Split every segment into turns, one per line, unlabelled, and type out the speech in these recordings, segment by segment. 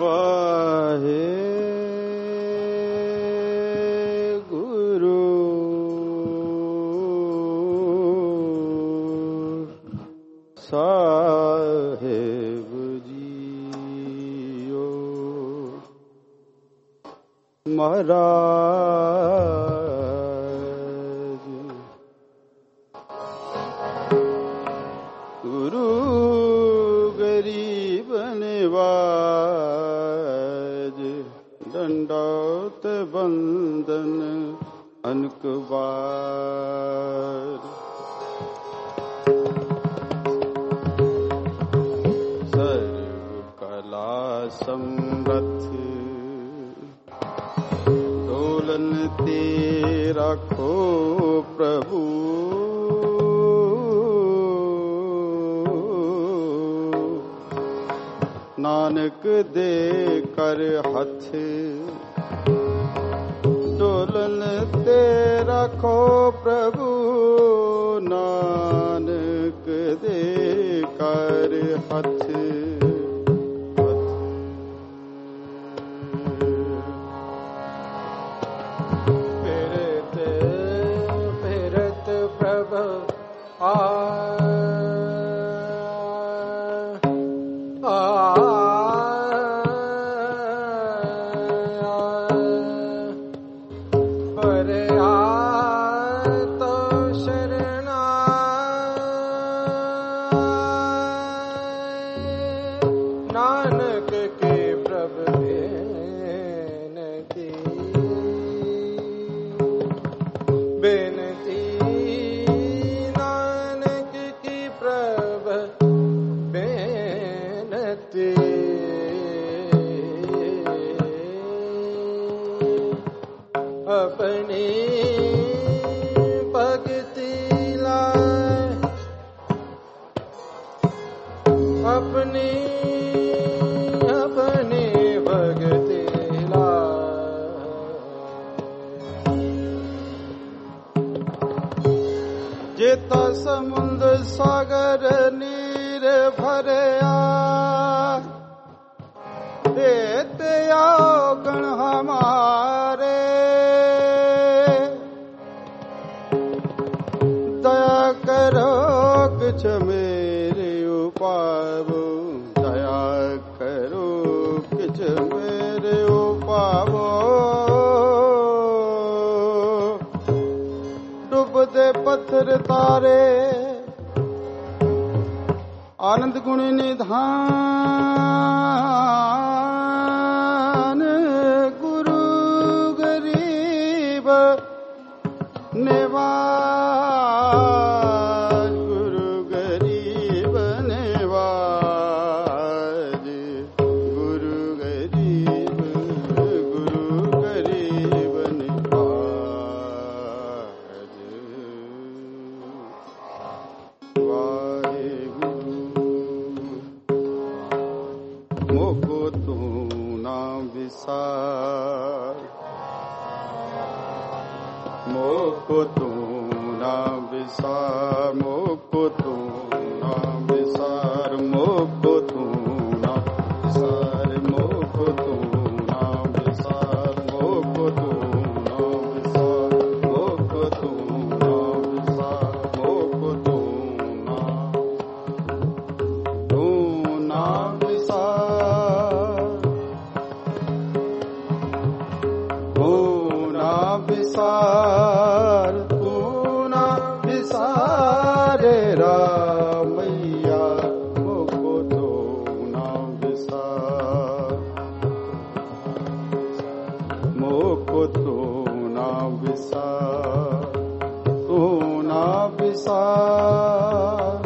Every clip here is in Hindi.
वाहे गुरु साहेब जीओ महाराज गुरु गरीब निवाज दंडौत बंदन अनकबार सर्व कला समरथ डोलन तेरा खो प्रभु नानक दे कर हथ डोलन ते रखो प्रभु नानक दे कर हथ फिरत प्रभु अपनी भक्ति लाए अपनी अपनी भक्ति लाए जेता समुद्र सागर नीर भरया देते आओ गण हमारे दया करो कुछ मेरे उपावो दया करो कुछ मेरे उपावो डूबते पत्थर तारे आनंद गुण निधान गुरु गरीब निवाज गुरु गरीब निवाज गुरु गरीब निवाज वाहे मोको तू ना विसार मोको तू ना विसार मोको तू ना विसार मोको तू ना विसार मोको तू ना विसार मोको तू ना विसार मोको तू ना विसार मोको तू ना विसार तू ना विसार रामैया मोको तो ना विसार मोको तो ना विसार तू ना विसार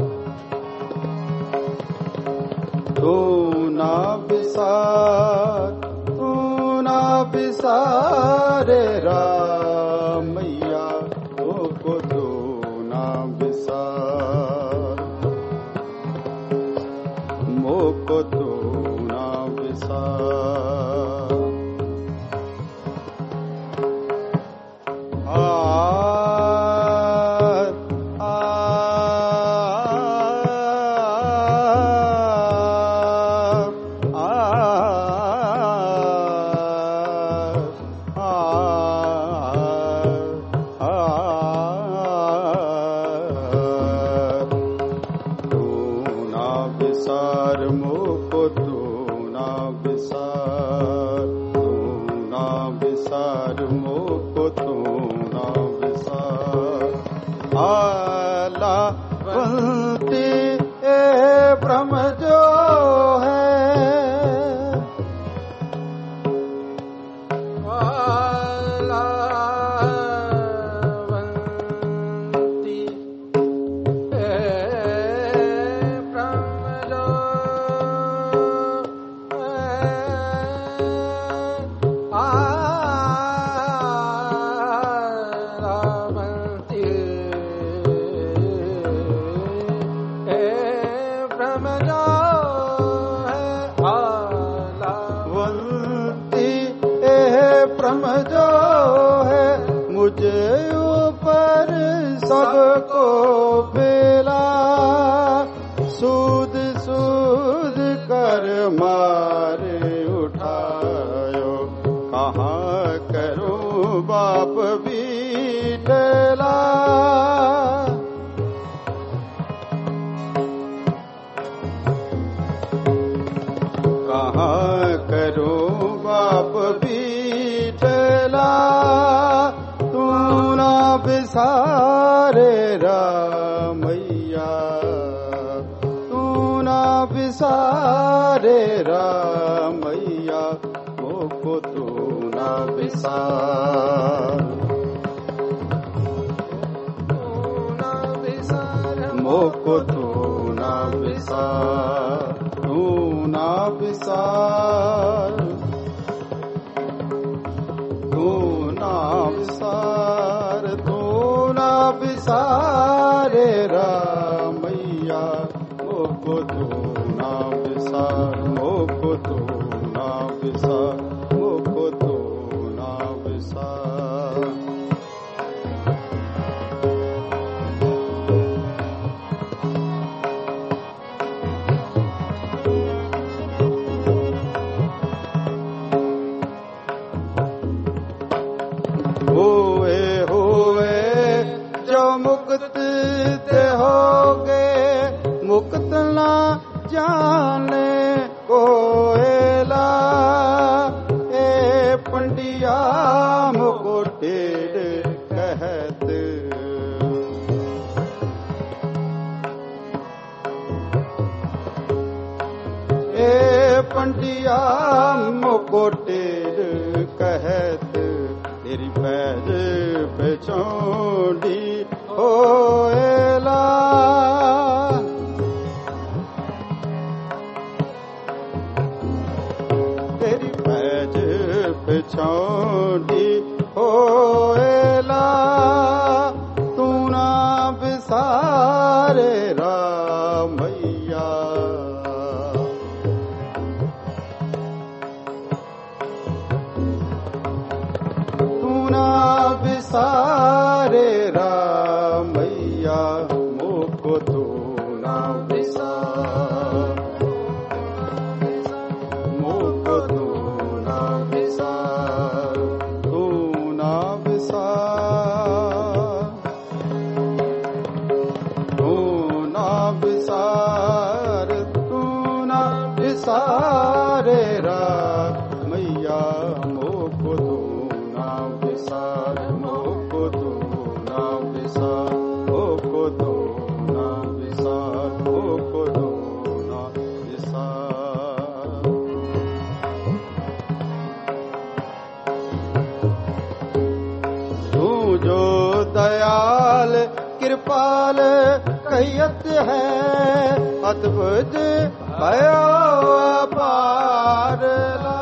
तू ना विसार तू ना विसार रामैया मोको तो ना विसार मोको तो ना विसार तू ना विसार मोको तू ना विसार, तू ना विसार मोको तू ना विसार। आला बंती ए ब्रह्म जो है, मुझे ऊपर सबको बेला, सूद सूद कर मारे उठायो, कहाँ करूं बाप बीठला। कहाँ करूं बाप बीठला, तू ना बिसारे रामैया, तू ना बिसारे रामैया, मोको तू ना बिसार, मोको तू ना बिसार, तू ना बिसार, तू ना बिसार, तू ना बिसारे रामैया, मोको तू ना बिसार, मोको तू ना बिसार, मोको तू ना बिसार। होए होए जो मुक्त होगे, मुक्त ना जाने कोयला, ए पंडिया मुको टेढ़ कहत, ए पंडिया मुको टेढ़ कहत, तेरी पैज पे चौड़ी होएला, तेरी पैज पे चौड़ी होएला, तू ना बिसारे रामैया, बिसारे रामैया, मोको तू ना बिसार, मोको तू ना बिसार, तू ना बिसार, तू ना बिसार, तू ना बिसारे रामैया, मोको तू ना बिसार, मोको तू ना बिसार, मोको तू ना बिसार, मोको तू ना बिसार। तू जो दयाल कृपाल कैयत है, अद्भुत भयो अपार ला,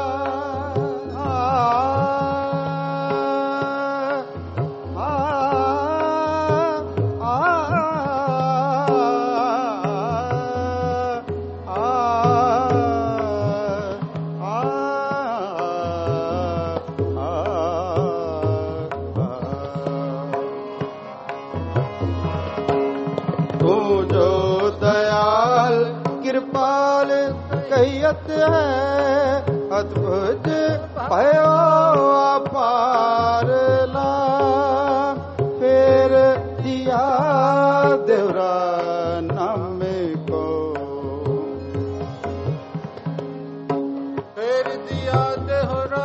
तू जो दयाल कृपाल कैयत है, अद्भुत भयो अपार ला, फेर दिया दिया देवरा नाम को,
फेर दिया देवरा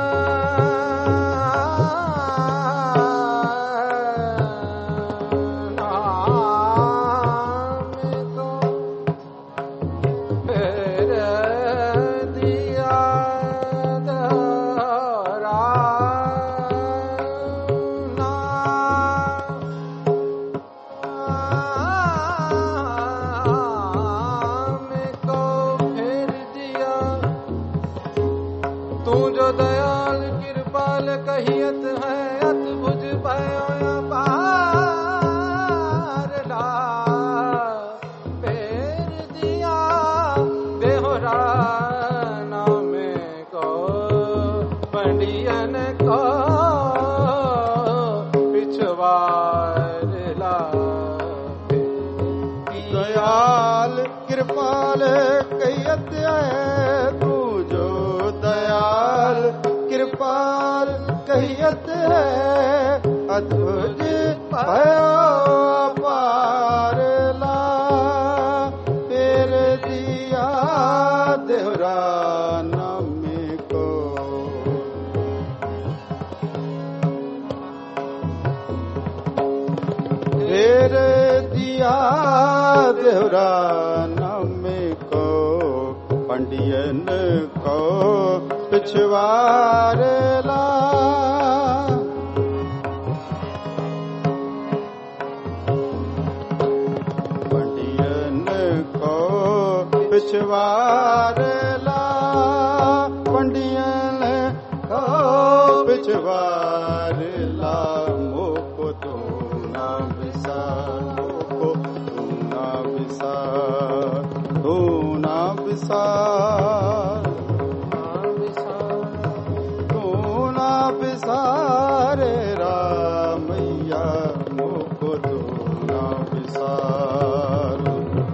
दयाल कृपाल कहियत है तू जो दयाल कृपाल कहियत है अद्भुत भयो पार ला फेर दिया देवरा नाम को, फेर दिया देवरा नाम को पंडियन को पिछवार ला, पंडियन को पिछवार ला, पंडियन को पिछवार ला, मोको तो ना विसार, मोको तू ना विसार, तू ना विसार, तू ना विसार रामैया, मोको तू ना विसार,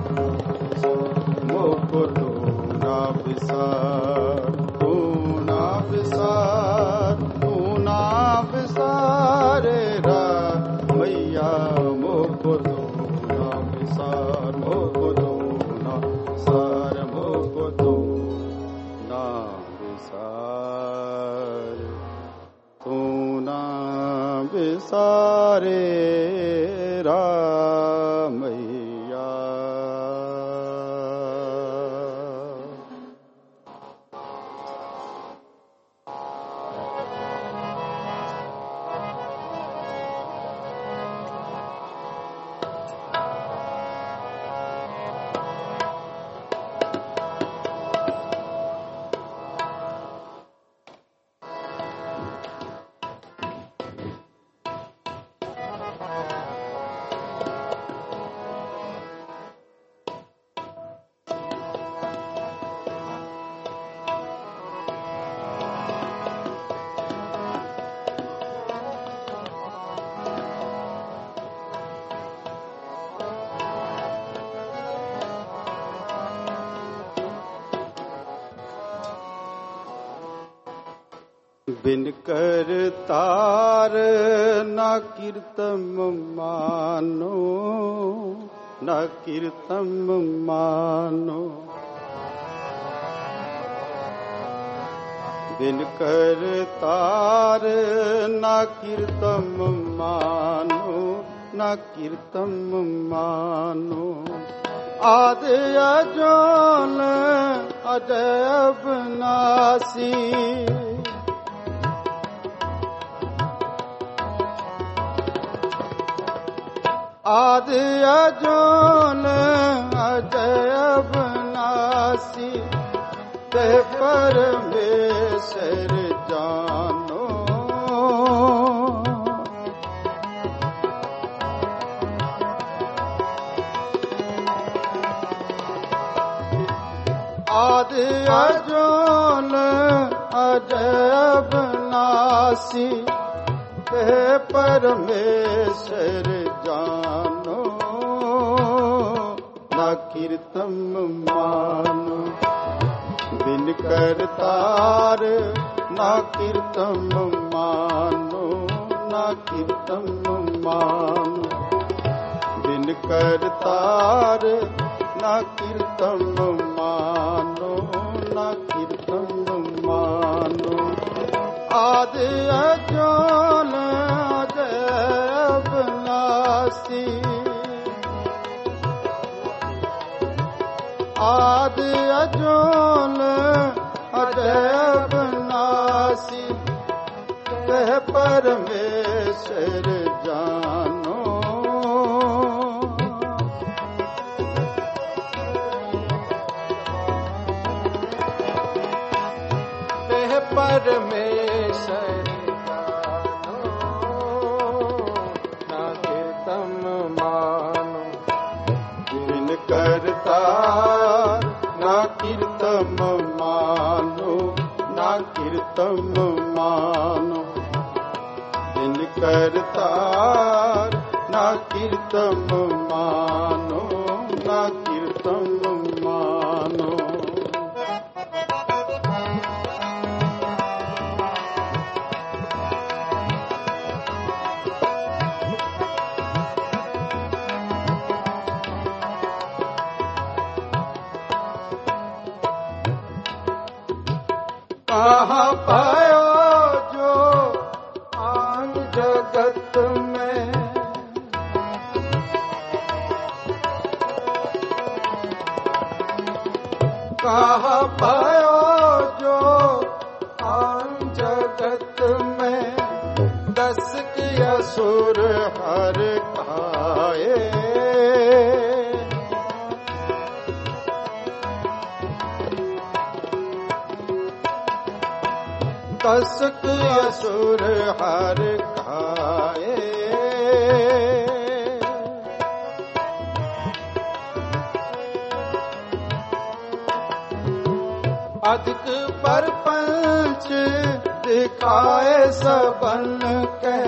मोको तू ना विसार, तू ना विसार, तू ना विसार रामैया, मोको तू ना विसार, मोको तू ना विसार, मोको तू ना विसार, तू ना विसारे रामैया। बिन कर तार ना कीर्तन मानो, ना कीर्तन मानो, बिन कर तार ना कीर्तन मानो, ना कीर्तन मानो, आद अजोन अजब नासी, आद अजोन अजब नासी, ते परमेश्वर जानो, आद अजोन अजब नासी, ते परमेश्वर जानो, ना कीर्तन मानो, बिन कर तार ना कीर्तन मानो, ना कीर्तन मानो, बिन करतार ना कीर्तन मानो, ना कीर्तन मानो। आदि अजोल अजय अविनाशी, आदि अजोल अजय अविनाशी, कह परमेश्वर जानो।
कह परमेश्वर जानो, ना कीर्तन मानो।
बिन करतार ना कीर्तन मानो, ना कीर्तन मानो। बिन करतार ना कीर्तन मानो, ना कीर्तन मानो। कहाँ पायो जो आन जगत में, कहाँ पायो जो आन जगत में, दस की असुर हर खाए। दस की असुर हर खाए। अधिक परपंच दिखाए सबन के,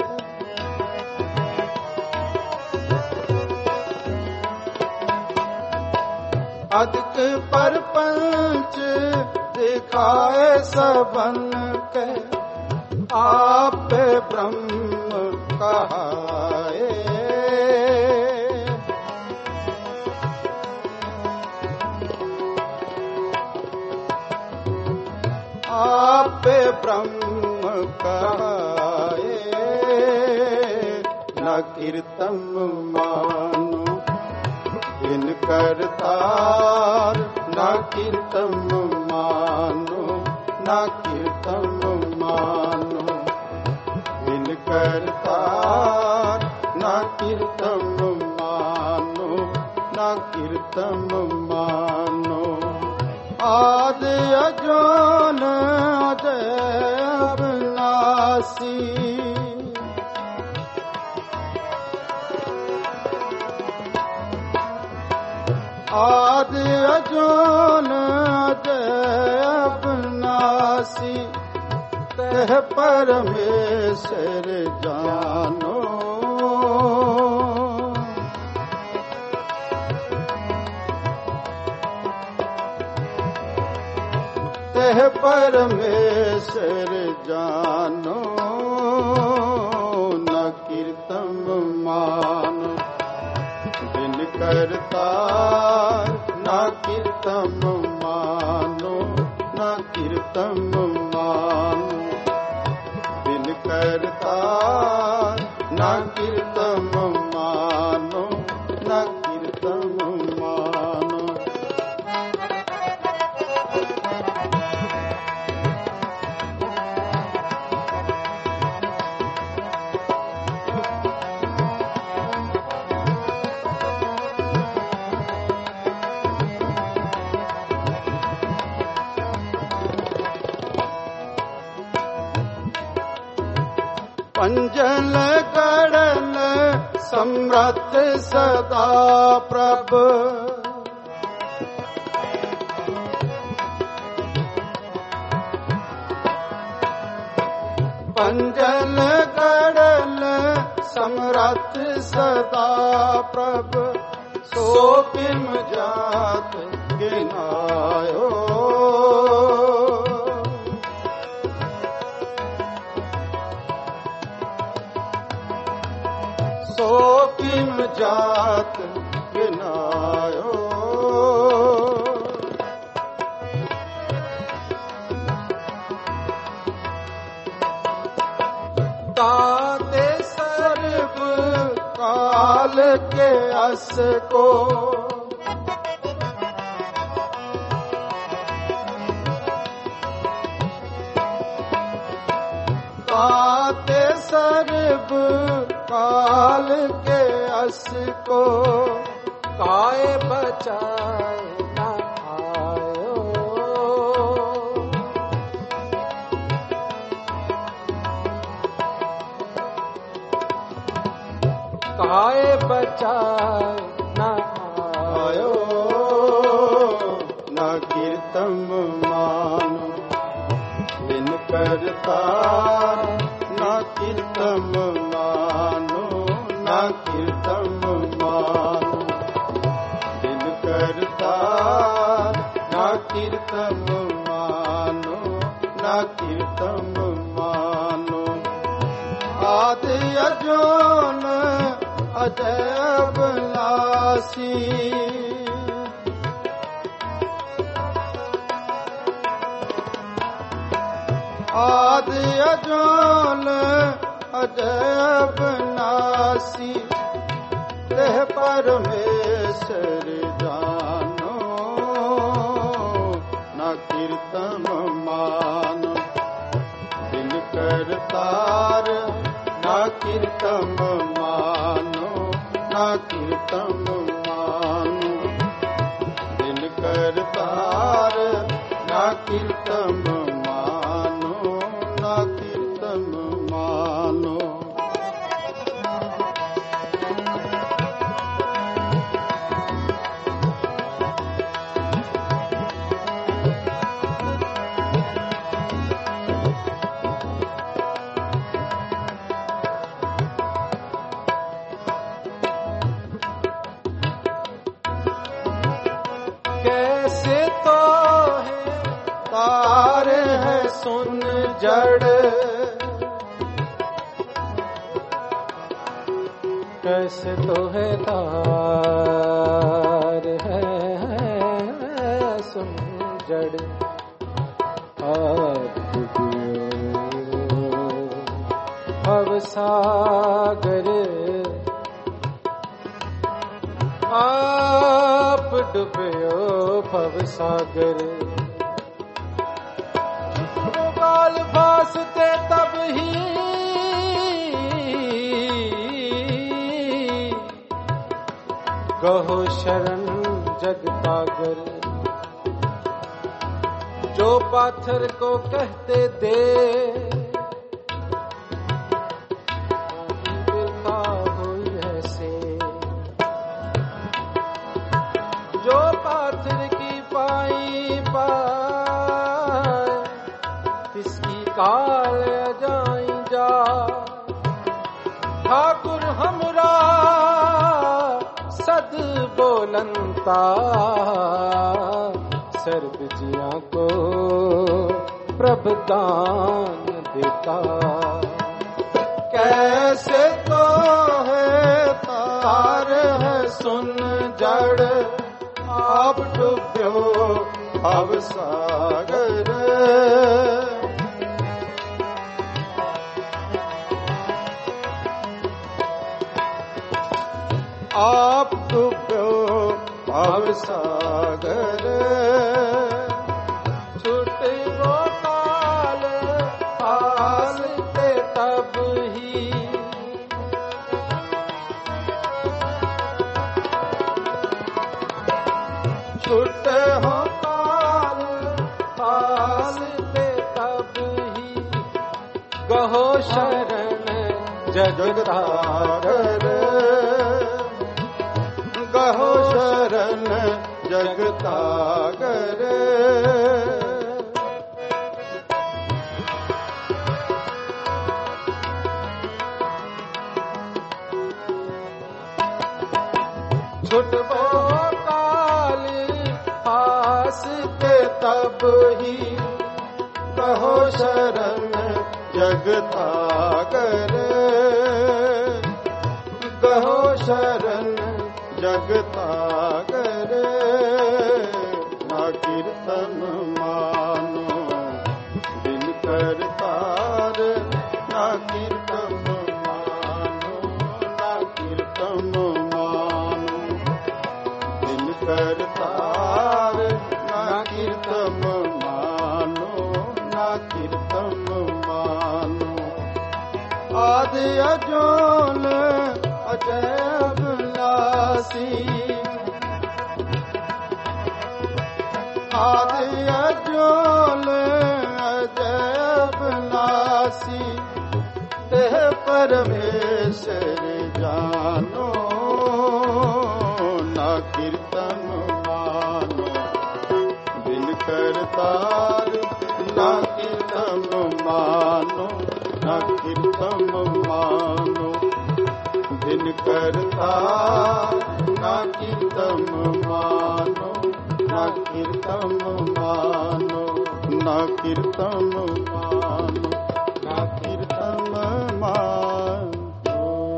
अधिक परपंच दिखाए सबन के, आप ब्रह्म कहाए। आप ब्रह्म कहाए। न कीर्तन मानो बिन करतार, न कीर्तन मानो, न कीर्तन मानो। बिन करतार न कीर्तन मानो, न कीर्तन मानो। आदि अजोन अजय अविनाशी, आदि अजोन अजय अविनाशी, कह परमेश्वर जानो। कह परमेश्वर जानो। न कीर्तन मानो बिन करतार, न कीर्तन मानो, न कीर्तन मानो। बिन करतार न कीर्तन मानो, न कीर्तन मानो। पंजल गड़ल समर्थ सदा प्रभ, पंजल गड़ल समर्थ सदा प्रभ, सो किम जात गिनायो। सो किम जात गिनायो।
ताते सर्व
काल के अस को ताते सर्व काल के अस को
काय बचाए ना आयो। काय बचाए ना आयो।
न कीर्तन मानो बिन करता, न कीर्तन मानो, न कीर्तन मानो बिन करता, न कीर्तन मानो, न कीर्तन मानो। आदि अजोन अजय अविनाशी, आदि अजोन अजय अविनाशी, तेह परमेश्वर जानो। न कीर्तन मानो बिन करतार, न कीर्तन मानो, न कीर्तन मानो बिन करतार, न कीर्तन मानो, न कीर्तन मानो।
कैसे तो है
तार है सुन जड़,
कैसे तो है तार है सुन जड़। भव सागर आप डुबयो भव सागर। बाल भासते तब ही कहो शरण जगतागर। जो पाथर को कहते दे बिरखा हो ऐसे, जो पाथर की पाई पाए इसकी काल जाई जा। ठाकुर हमरा सद बोलंता, सर्व जिया को प्रभदान देता।
कैसे तो है तार है सुन जड़, आप डुब्यो भव सागर। आप डुब्यो भव सागर।
छूटे वो काल हाल ते तब ही,
छूटे हो
काल हाल ते तब ही। कहो शरण
जगतागर, गहो शरण जगतागर।
छुटबो काल हास के तब ही,
कहो शरण जगतागर, कहो शरण जगतागर ना कीर्तन मानो दिन करतार ना कीर्तन मानो ना कीर्तन मानो दिन करतार ना कीर्तन मानो ना कीर्तन मानो आदि अजोल अजय अभिलाषी आदि अजोल अजय अभिलाषी देह परमेश्वर जानो ना कीर्तन मानो दिन करतार ना कीर्तन मानो ना कीर्तन मानो दिन करतार ना कीर्तन मानो ना कीर्तन मानो ना कीर्तन मानो ना कीर्तन मानो।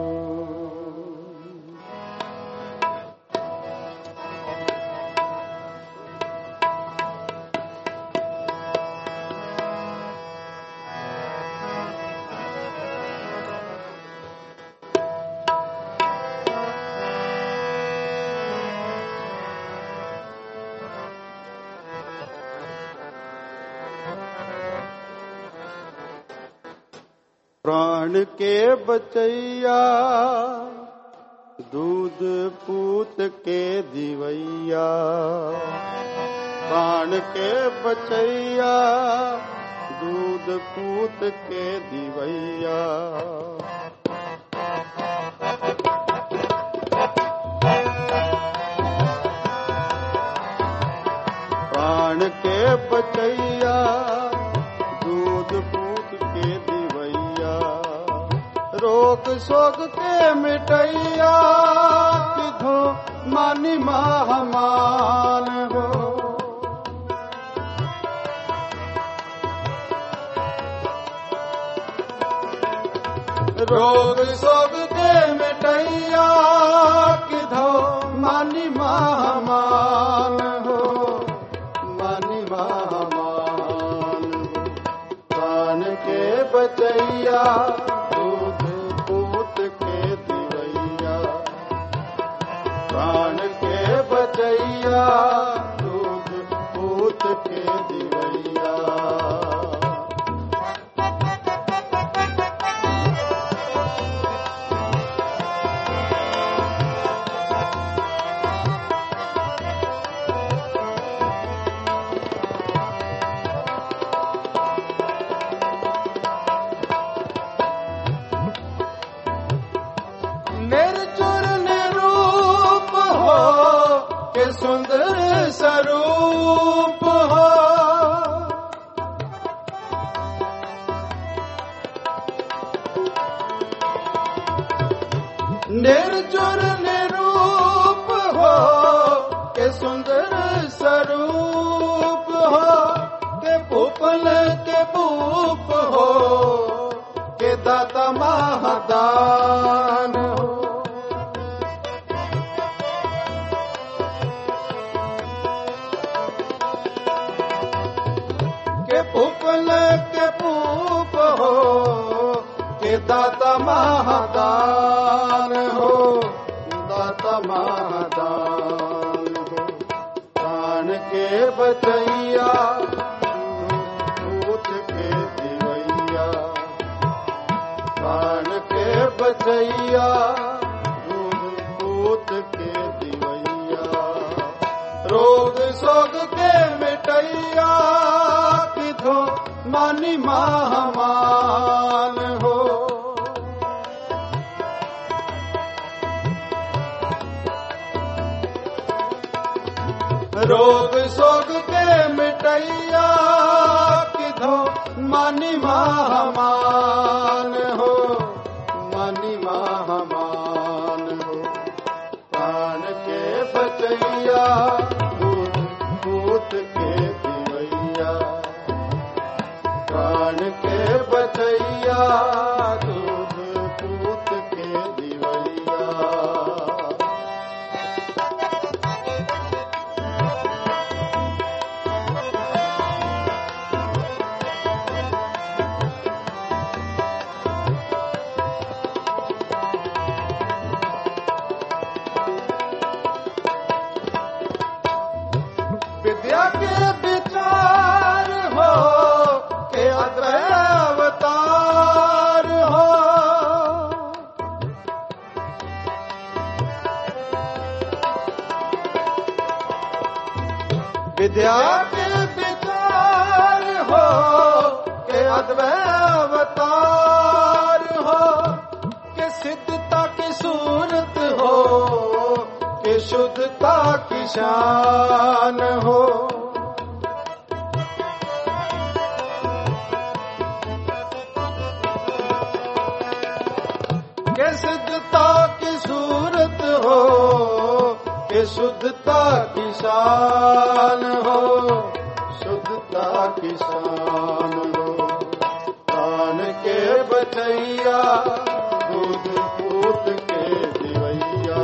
प्राण के बचैया दूध पूत के दिवैया प्राण के बचैया दूध पूत के दिवैया प्राण के बचैया दूध पूत के दिवैया रोग शोक के मिटैया किधो मानी महमान हो रोग शोक के मिटैया किधो मानी महमान हो मानी महमान हो प्राण के बचैया दूध पूत के दिवैया प्राण के बचैया दूध पूत के दिवैया निर्जुर निरूप हो के सुंदर स्वरूप हो निर्जुर निरूप हो के सुंदर स्वरूप हो के भूपल के भूप हो के दाता महादान हो के भूपल के भूप हो के दाता महादान हो दाता महादान हो प्राण के बचैया दूध के दिवैया प्राण के बचैया दूध पूत के दिवैया रोग शोक के मिटैया किधो मानी महमान हो रोग शोक के मिटैया किधो मानी महमान हो मानी महमान हो प्राण के बचैया दूध पूत के दिवैया प्राण के बचैया दूध पूत के दिवैया विद्या के विचार हो के अद्वैत अवतार हो के सिद्धता की सूरत हो के शुद्धता की शान हो। के सिद्धता की सूरत हो के शुद्धता की शान हो, शुद्धता की शान हो। प्राण के बचैया दूध पूत के दिवैया,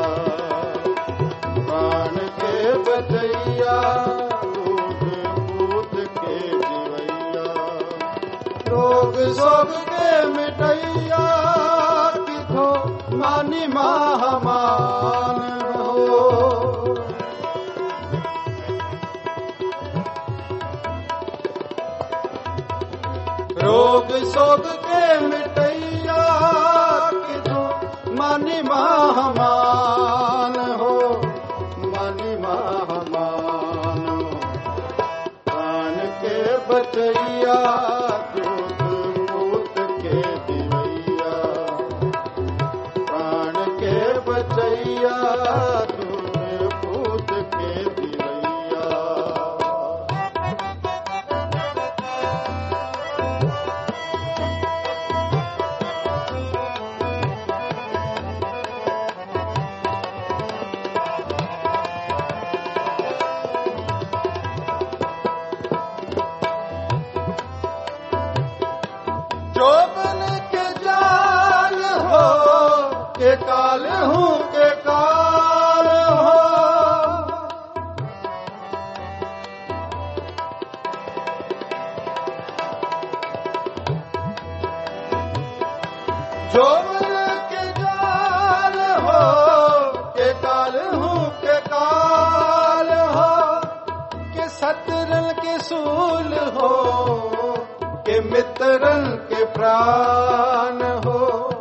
प्राण के बचैया दूध पूत के दिवैया। रोग शोक के मिटैया किथो मानी महामान हो। रोग शोक के मिटैया किथो मानी महामान हो, मानी महामान हो। प्राण के बचैया दूध पूत के दिवैया, प्राण के बचैया दूध पूत के दिवैया। जोबन के जाल हो के काल हूँ के काल हो। जोबन के जाल हो के काल हूँ के काल हो के सतरन के सूल हो के मित्रन के प्राण हो।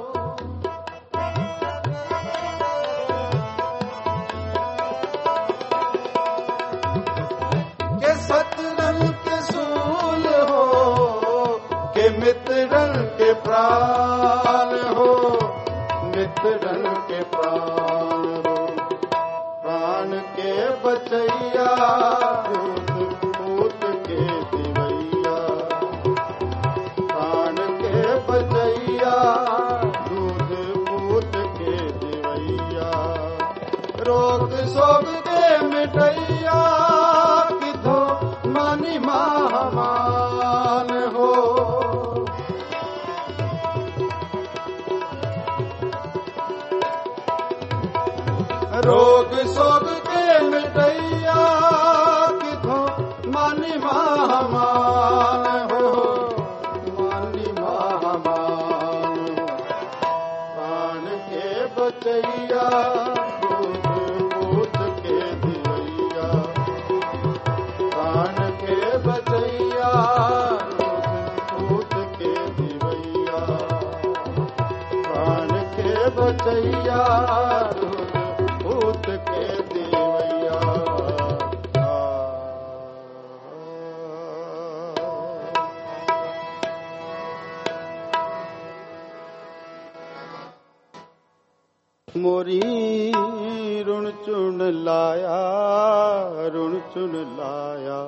के सतरन के सूल हो के मित्रन के प्राण हो, मित्रन के प्राण हो। प्राण के बचैया दूध पूत के दिवैया, प्राण के बचैया दूध पूत के दिवैया। रोग शोक के मिटैया किथो मानी महामान हो। रोग शोक के मिटैया किथो मानी महामान हो, मानी महामान हो। प्राण के बचैया दूध पूत के दिवैया, प्राण के बचैया दूध पूत के दिवैया, प्राण के बचैया दूध पूत के दिवैया। मोरी ऋण चुन लाया, ऋण चुन लाया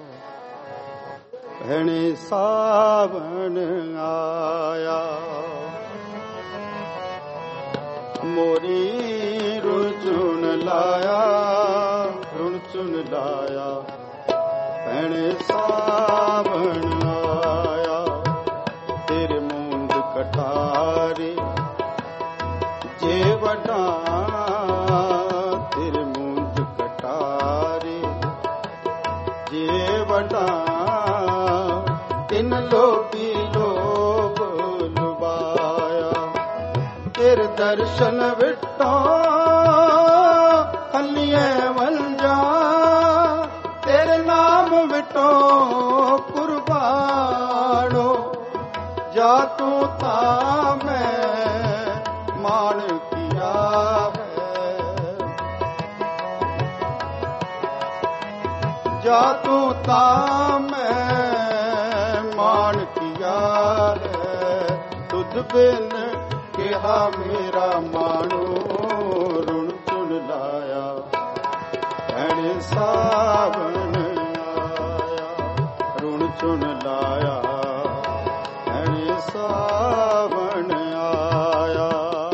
भैणे सावन आया। मोरी ऋण चुन लाया, ऋण चुन लाया भैणे सावन आया। तेरे मूंद कटारे जे वटा, तेरे मूंद कटारे जे वटा। तिन लोभी लोभ लुभाया, तेरे दर्शन विटो हलिए वंजा। तेरे नाम विटो कुर्बानो, जा तू ता मैं मान किया है। जा तू तां मैं माण किया है तुध बिन किहा मेरा माणो रुण चुन लाया भैणे सावन आया रुण चुन लाया भैणे सावन आया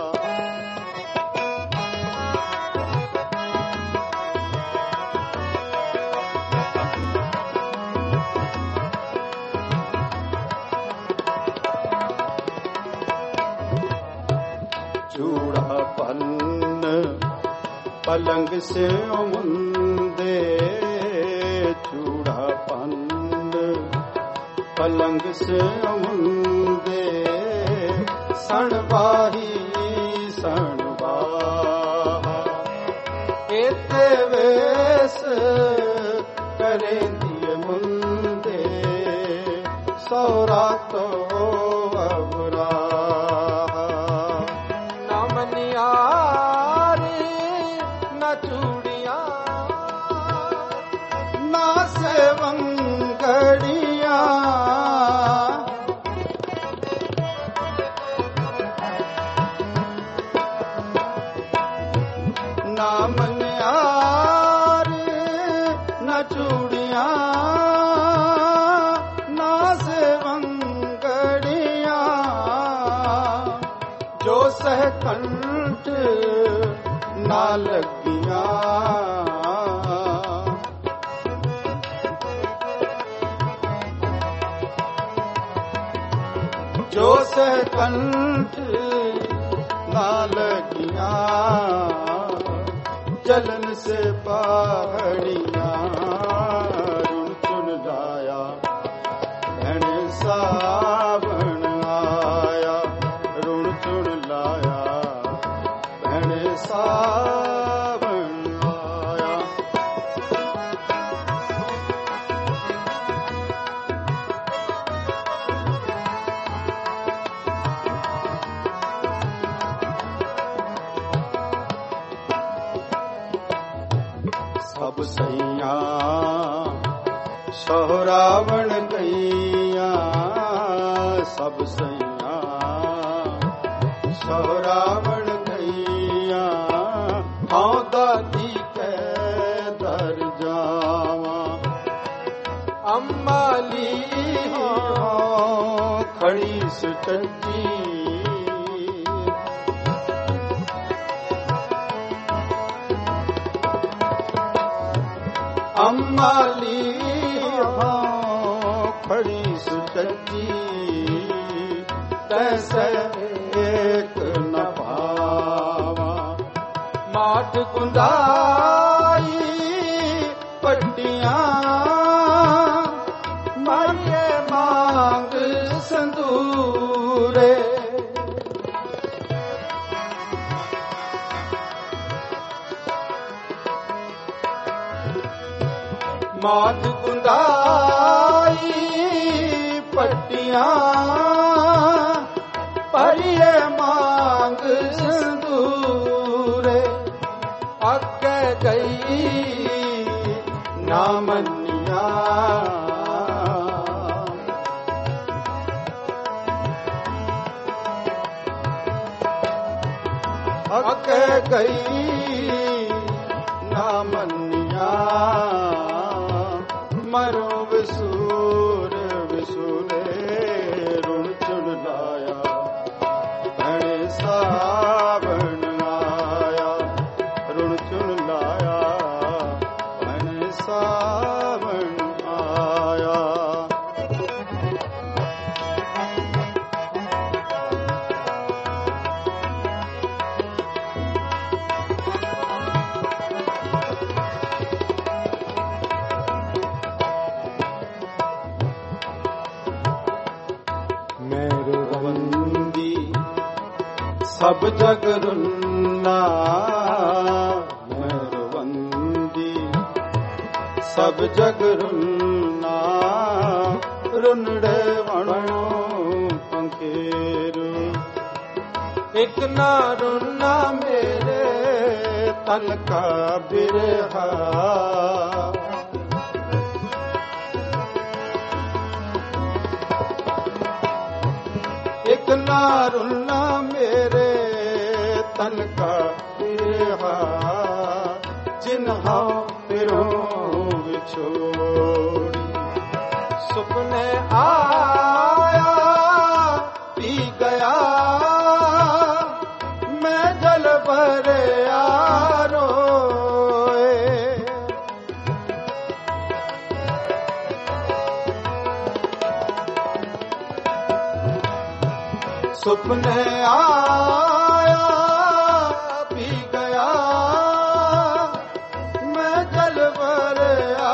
चूड़ा पन्न पलंग से मुंदे चूड़ा पन्न पलंग से मुंदे सणबाही सणबाहा एते वेस करे दिए मुंदे सौरा तो अबरा सेवंगड़िया नाम न्यार न चूड़िया ना सेवंगड़िया जो सहकंठ ना लगिया जो सहकंठ ना लगिया जलन से पहाड़िया रुण चुन लाया भैणे सावन आया रुण चुन लाया भैणे सावन आया सब सैया सोहरावण गैया सब सैया सोहरावण गैया हाँ दादी के दर जावा अम्माली हाँ खड़ी सुटकी अम्माली हाँ खड़ी सुटकी तैसे एक न पावा माठ गुंदाई पट्टियां माये मांग संदूरे माथ गुंदाई पट्टियां परिये मांग संदूरे अके गई नामनिया अके गई नामनिया मरो विसूर विसूरे रुण चुन लाया भैणे सावन आया रुण चुन लाया भैणे सावन आया सब जग रुन्ना मेहरबंदी सब जग रुन्ना रुनड़े वणो पंखेरू एक ना रुन्ना मेरे तन का बिरहा रुलना मेरे तन का बिरहा चिन्हा फिरूं विछोड़ी
सुपने आया
पी गया मैं जल भरे रोए सुपने आया पी गया मैं जल भरे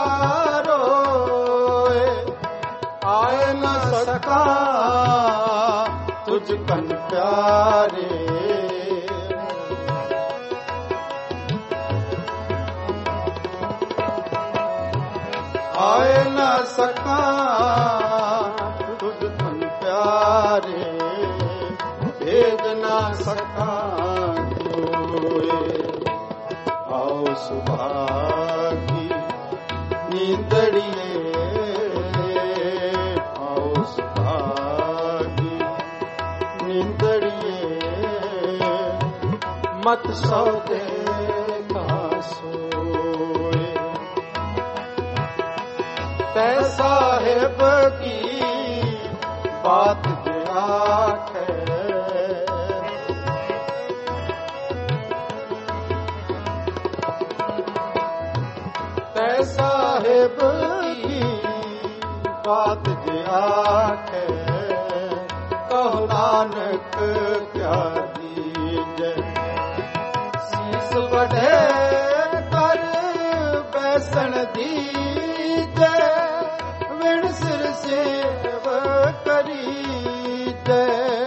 रोए आए न सका तुझ कन प्यारे आए न सका तुझ कन प्यारे भेज न सका आओ सुबह की नींदड़िए आओ सुबह की नींदड़िए मत सौदे का सोए तै साहेब की बात आँख तै साहेब की बात आँख कहो नानक क्या दीजे शीस बढ़े कर बैसन दीजे विण सिर सेव करीजे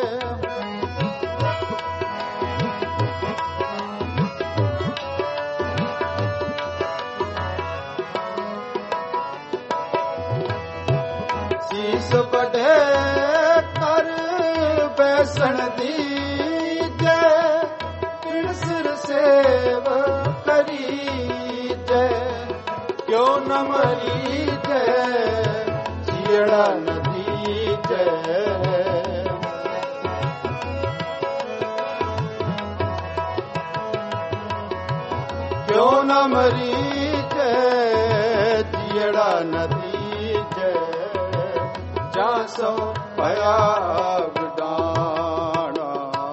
शीस बढ़े कर बैसन दीजे विण सिर सेव करीजे क्यों न मरीजे जियड़ा न दीजे क्यों न मरीजे जियड़ा न दीजे जा सो पया डाना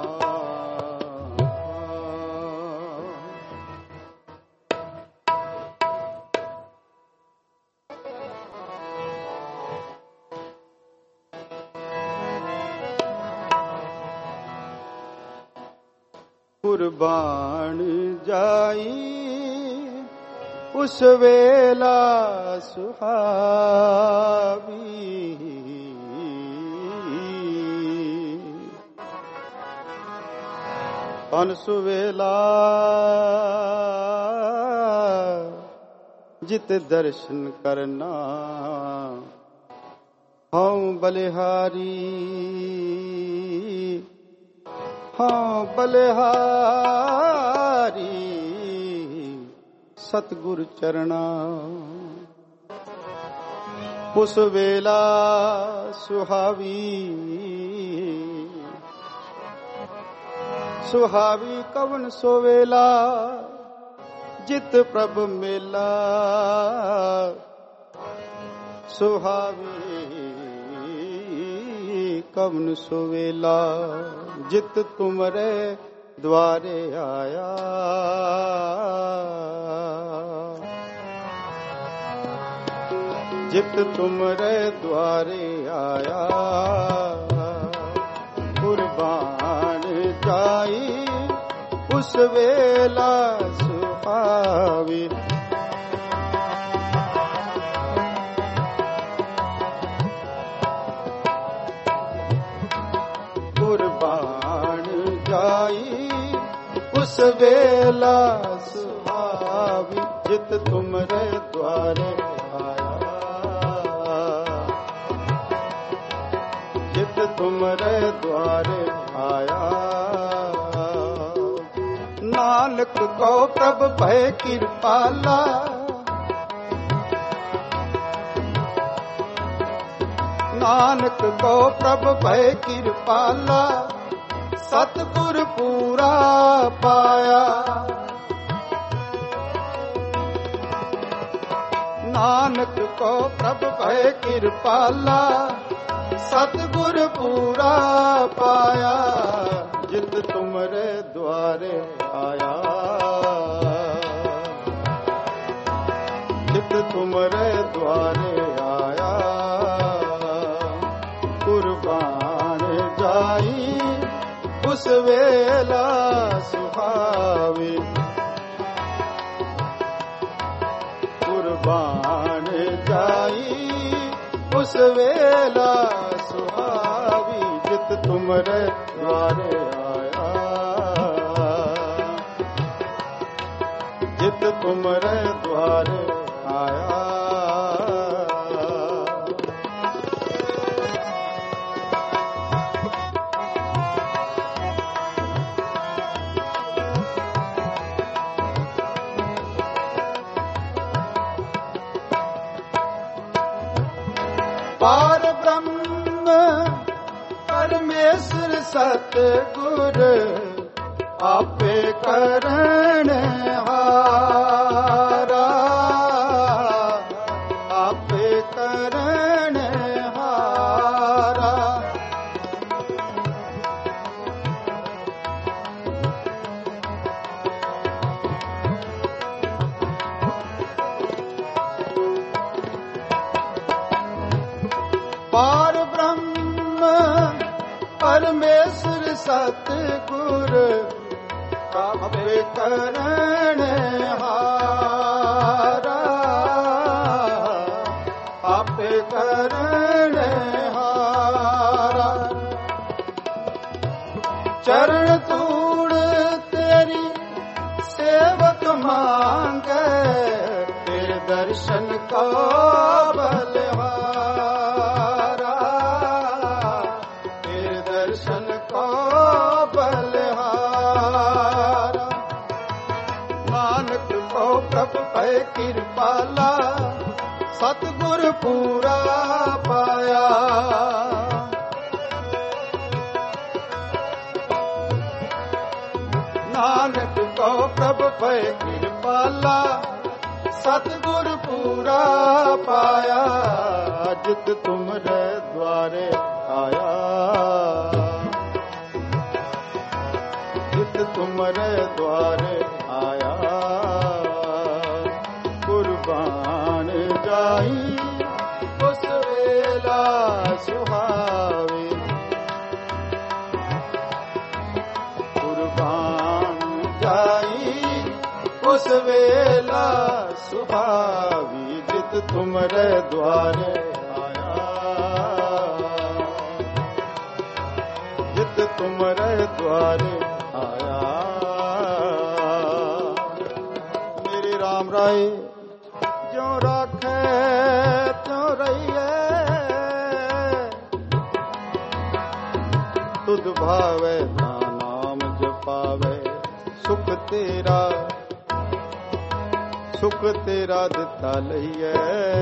कुर्बान जाई उस वेला सुहावी पन सुवेला जित दर्शन करना हाँ बलिहारी हाँ बलिहारी सतगुरु चरणा उस वेला सुहावी सुहावी कवन सोवेला जित प्रभ मेला सुहावी कवन सोवेला जित तुमरे द्वारे आया जित तुमरे द्वारे आया कुर्बान जाई उस वेला सुहावी कुर्बान जाई उस वेला सुहावी जित तुमरे द्वारे आया जित तुमरे द्वारे आया नानक को प्रभ भय कृपाला नानक को प्रभ भय कृपाला ਸਤਿਗੁਰ ਪੂਰਾ ਪਾਇਆ। ਨਾਨਕ ਕੋ ਪ੍ਰਭ ਭੈ ਕਿਰਪਾਲਾ, ਸਤਿਗੁਰ ਪੂਰਾ ਪਾਇਆ। ਜਿਤ ਤੁਮਰੇ ਦੁਆਰੇ ਆਇਆ, ਜਿਤ ਤੁਮਰੇ ਦੁਆਰੇ ਆਇਆ। ਕੁਰਬਾਨ ਜਾਈ ਉਸ ਵੇਲਾ ਸੁਹਾਵੇ, ਕੁਰਬਾਨ ਜਾਈ ਉਸ ਵੇਲਾ ਸੁਹਾਵੀ। ਜਿਤ ਤੁਮਰੇ ਦੁਆਰੇ ਆਇਆ, ਜਿਤ ਤੁਮਰੇ ਦੁਆਰੇ ਆਇਆ। ਪਾਰ ਬ੍ਰਹਮ ਪਰਮੇਸ਼ਰ ਸਤਿਗੁਰ, ਆਪੇ ਕਰਣ ਹਾਰਾ, ਆਪੇ ਕਰਣ ਹਾਰਾ। ਪਾਰ ਬ੍ਰਹਮ ਪਰਮੇਸ਼ਰ ਸਤਿਗੁਰ, ਆਪੇ ਕਰਣ ਹਾਰਾ, ਆਪੇ ਕਰਣ ਹਾਰਾ। ਚਰਨ ਧੂੜ ਤੇਰੀ ਸੇਵਕ ਮੰਗੈ, ਤੇਰੇ ਦਰਸ਼ਨ ਕਾ ਬਲਿਹਾਰਾ, ਤੇਰੇ ਦਰਸ਼ਨ ਕਾ ਬਲਿਹਾਰਾ। ਨਾਨਕ ਕੋ ਪ੍ਰਭ ਭੈ ਕਿਰਪਾਲਾ, ਸਤਿਗੁਰ ਪੂਰਾ ਪਾਇਆ। ਨਾਨਕ ਕੋ ਪ੍ਰਭ ਭੈ ਕਿਰਪਾਲਾ, ਸਤਿਗੁਰ ਪੂਰਾ ਪਾਇਆ। ਜਿਤ ਤੁਮਰੇ ਦੁਆਰੇ ਆਇਆ, ਜਿਤ ਤੁਮਰੇ ਦੁਆਰੇ ਆਇਆ। ਕੁਰਬਾਨ ਜਾਈ ਉਸ ਵੇਲਾ ਸੁਹਾਵੇ, ਕੁਰਬਾਨ ਜਾਈ ਉਸ ਵੇਲਾ ਸੁਹਾਵੀ। ਜਿਤ ਤੁਮਰੇ ਦੁਆਰੇ ਆਇਆ, ਜਿਤ ਤੁਮਰੇ ਦੁਆਰੇ ਆਇਆ। ਮੇਰੇ ਰਾਮ ਰਾਏ ਜਿਉ ਰਾਖੈ ਤਿਉ ਰਹੀਐ, ਤੁਧ ਭਾਵੈ ਤਾਂ ਨਾਮ ਜਪਾਵੈ। ਸੁਖ ਤੇਰਾ, ਸੁਖ ਤੇਰਾ ਦਿੱਤਾ ਲਈਐ।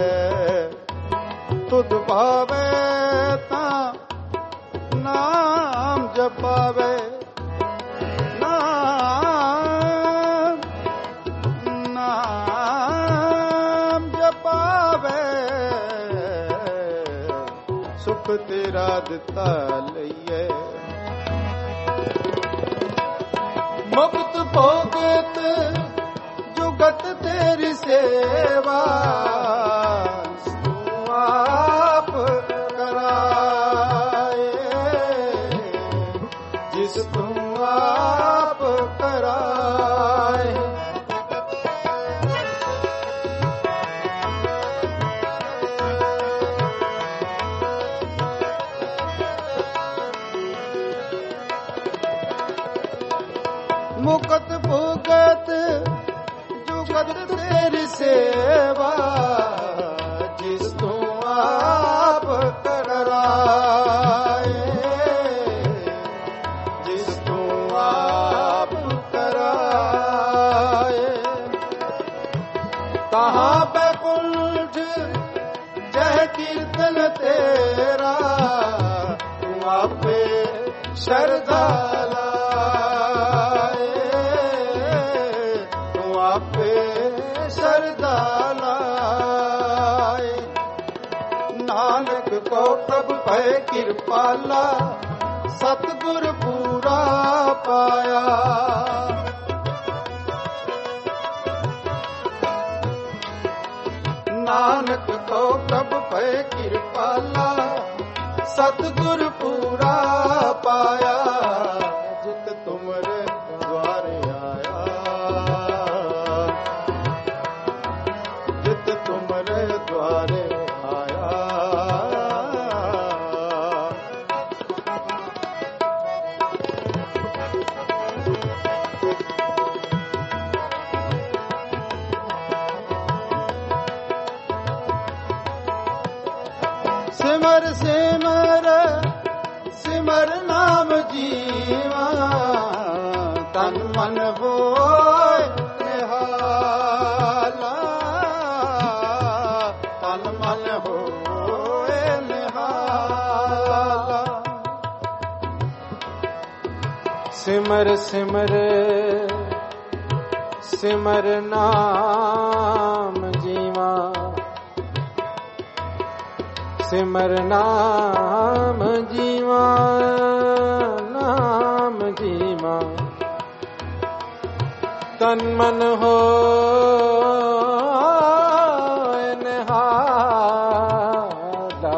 ਤੁਧ ਭਾਵੈ ਤਾਂ ਨਾਮ ਜਪਾਵੈ, ਨਾਮ ਨਾਮ ਜਪਾਵੈ। ਸੁਖ ਤੇਰਾ ਦਿੱਤਾ ਲਈਐ। ਮੁਕਤ ਭੋਗਤ ਜੁਗਤ ਤੇਰੀ ਸੇਵਾ, ਤੂੰ ਆਪ ਕਰਾਏ, ਜਿਸ ਤੂੰ ਆਪ ਕਰਾਏ। ਮੁਕਤ ਭੁਗਤ ਜੁਗਤ ਤੇਰੀ ਸੇਵਾ, ਜਿਸ ਤੂੰ ਆਪ ਕਰਾਏ, ਜਿਸ ਤੂੰ ਆਪ ਕਰਾਏ। ਕਹਾਂ ਬੈਕੁੰਠ ਜਹ ਕੀਰਤਨ ਤੇਰਾ, ਤੂੰ ਆਪੇ शरधा लाए, तू आपे शरधा लाए। नानक को प्रभु भय कृपाला, सतगुर पूरा पाया। नानक को प्रभु भय कृपाला, सतगुर पूरा पाया। जित तुमरे द्वारे आया, जित तुमरे द्वारे आया। सिमर सिमर सिमर नाम जीवा, तन मन होए निहाला, तन मन होए निहाला।
सिमर सिमर सिमर नाम जीवा, सिमर नाम जीवा, नाम जीवा। तन मन हो निहाला,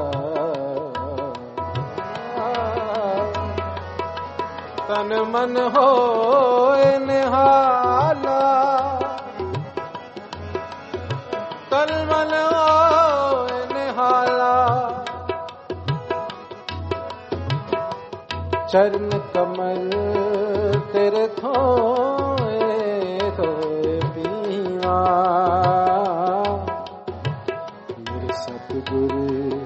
तन मन हो निहाला, तन मन हो निहाला। चरण कमल तेरे थोए थोए पीवा, मेरे सतगुरु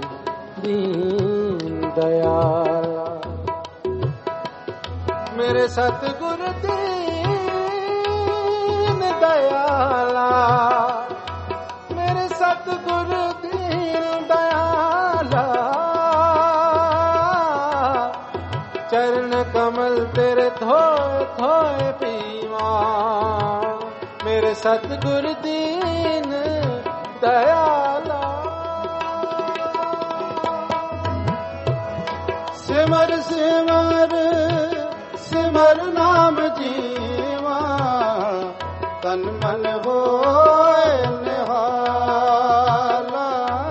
दीन दयाला, मेरे सतगुरु दीन दयाला, मेरे सतगुरु दीन दयाला। चरण कमल तेरे धोए धोए पीवा, मेरे सतगुरु दीन दयाला।
सिमर सिमर सिमर नाम जीवा, तन मन होए निहाला,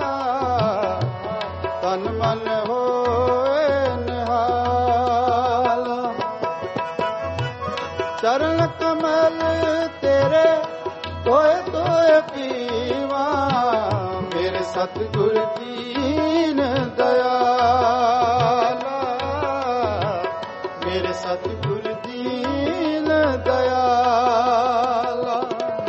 तन मन होए निहाला। चरण कमल तेरे तोए तोए पीवा, मेरे सतगुरु दीन दयाला, मेरे सतगुरु दीन दयाला।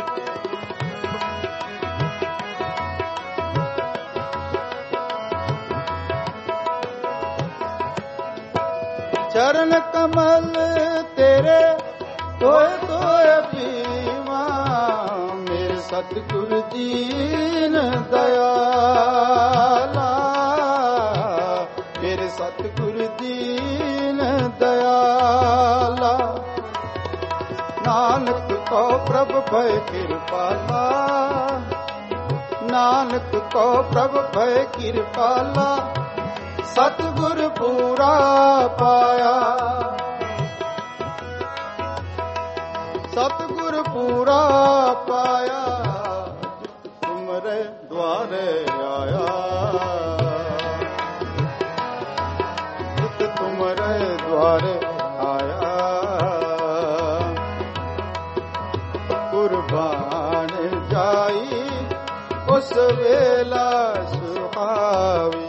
चरण कमल तेरे तोए तोए पीवा, मेरे सतगुरु दीन दयाला, मेरे सतगुरु दीन दयाला। नानक को प्रभु भय कृपाला, नानक को प्रभु भय कृपाला, सतगुर पूरा पाया, सतगुर पूरा पाया। तुमरे द्वारे आया, तुमरे द्वारे आया। कुर्बान जाई उस वेला सुहावी,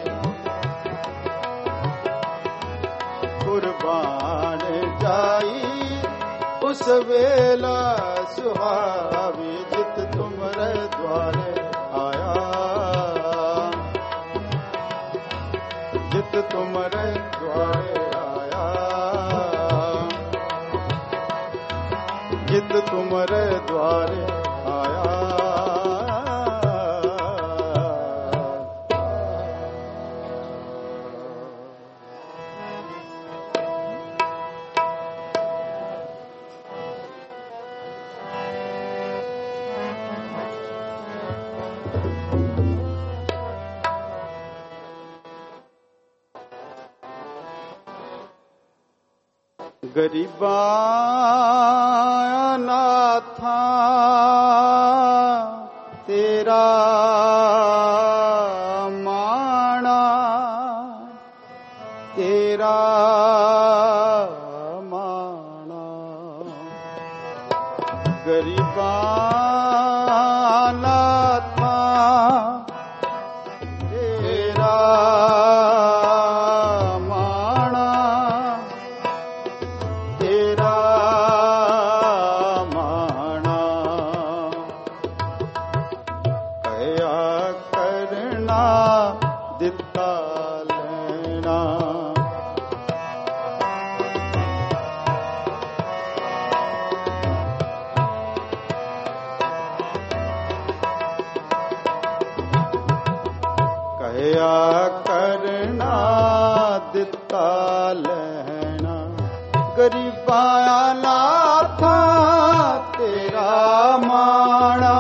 कुर्बान जाई उस वेला सुहावी। जित तुमरे द्वारे आया, जित तुमरे द्वारे आया, जित तुमरे द्वारे आया। ਗਰੀਬਾਂ ਅਨਾਥਾਂ ਤੇਰਾ ਮਾਣਾ, ਤੇਰਾ ਮਾਣਾ। ਗਰੀਬਾਂ ਅਨਾਥਾਂ ਤੇਰਾ ਮਾਣਾ, ਤੇਰਾ ਮਾਣਾ। ਕਹਿਆ ਕਰਨਾ ਦਿੱਤਾ ਲੈਣਾ, ਕਹਿਆ ਕਰਨਾ ਦਿੱਤਾ ਲੈਣਾ। ਗਰੀਬਾਂ ਅਨਾਥਾਂ ਤੇਰਾ ਮਾਣਾ,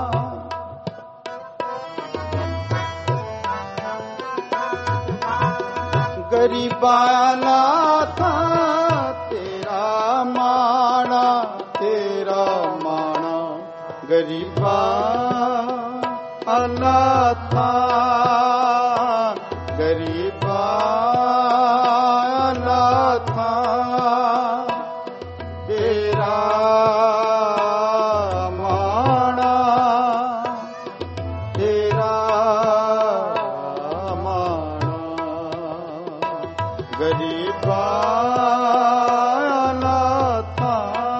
ਗਰੀਬਾਂ ਅਨਾਥਾਂ ਤੇਰਾ ਮਾਣਾ, ਤੇਰਾ ਮਾਣਾ। ਗਰੀਬਾਂ ਅਨਾਥਾਂ, ਗਰੀਬਾਂ ਅਨਾਥਾਂ ਤੇਰਾ ਮਾਣਾ, ਤੇਰਾ ਮਾਣਾ। ਗਰੀਬਾਂ ਅਨਾਥਾਂ,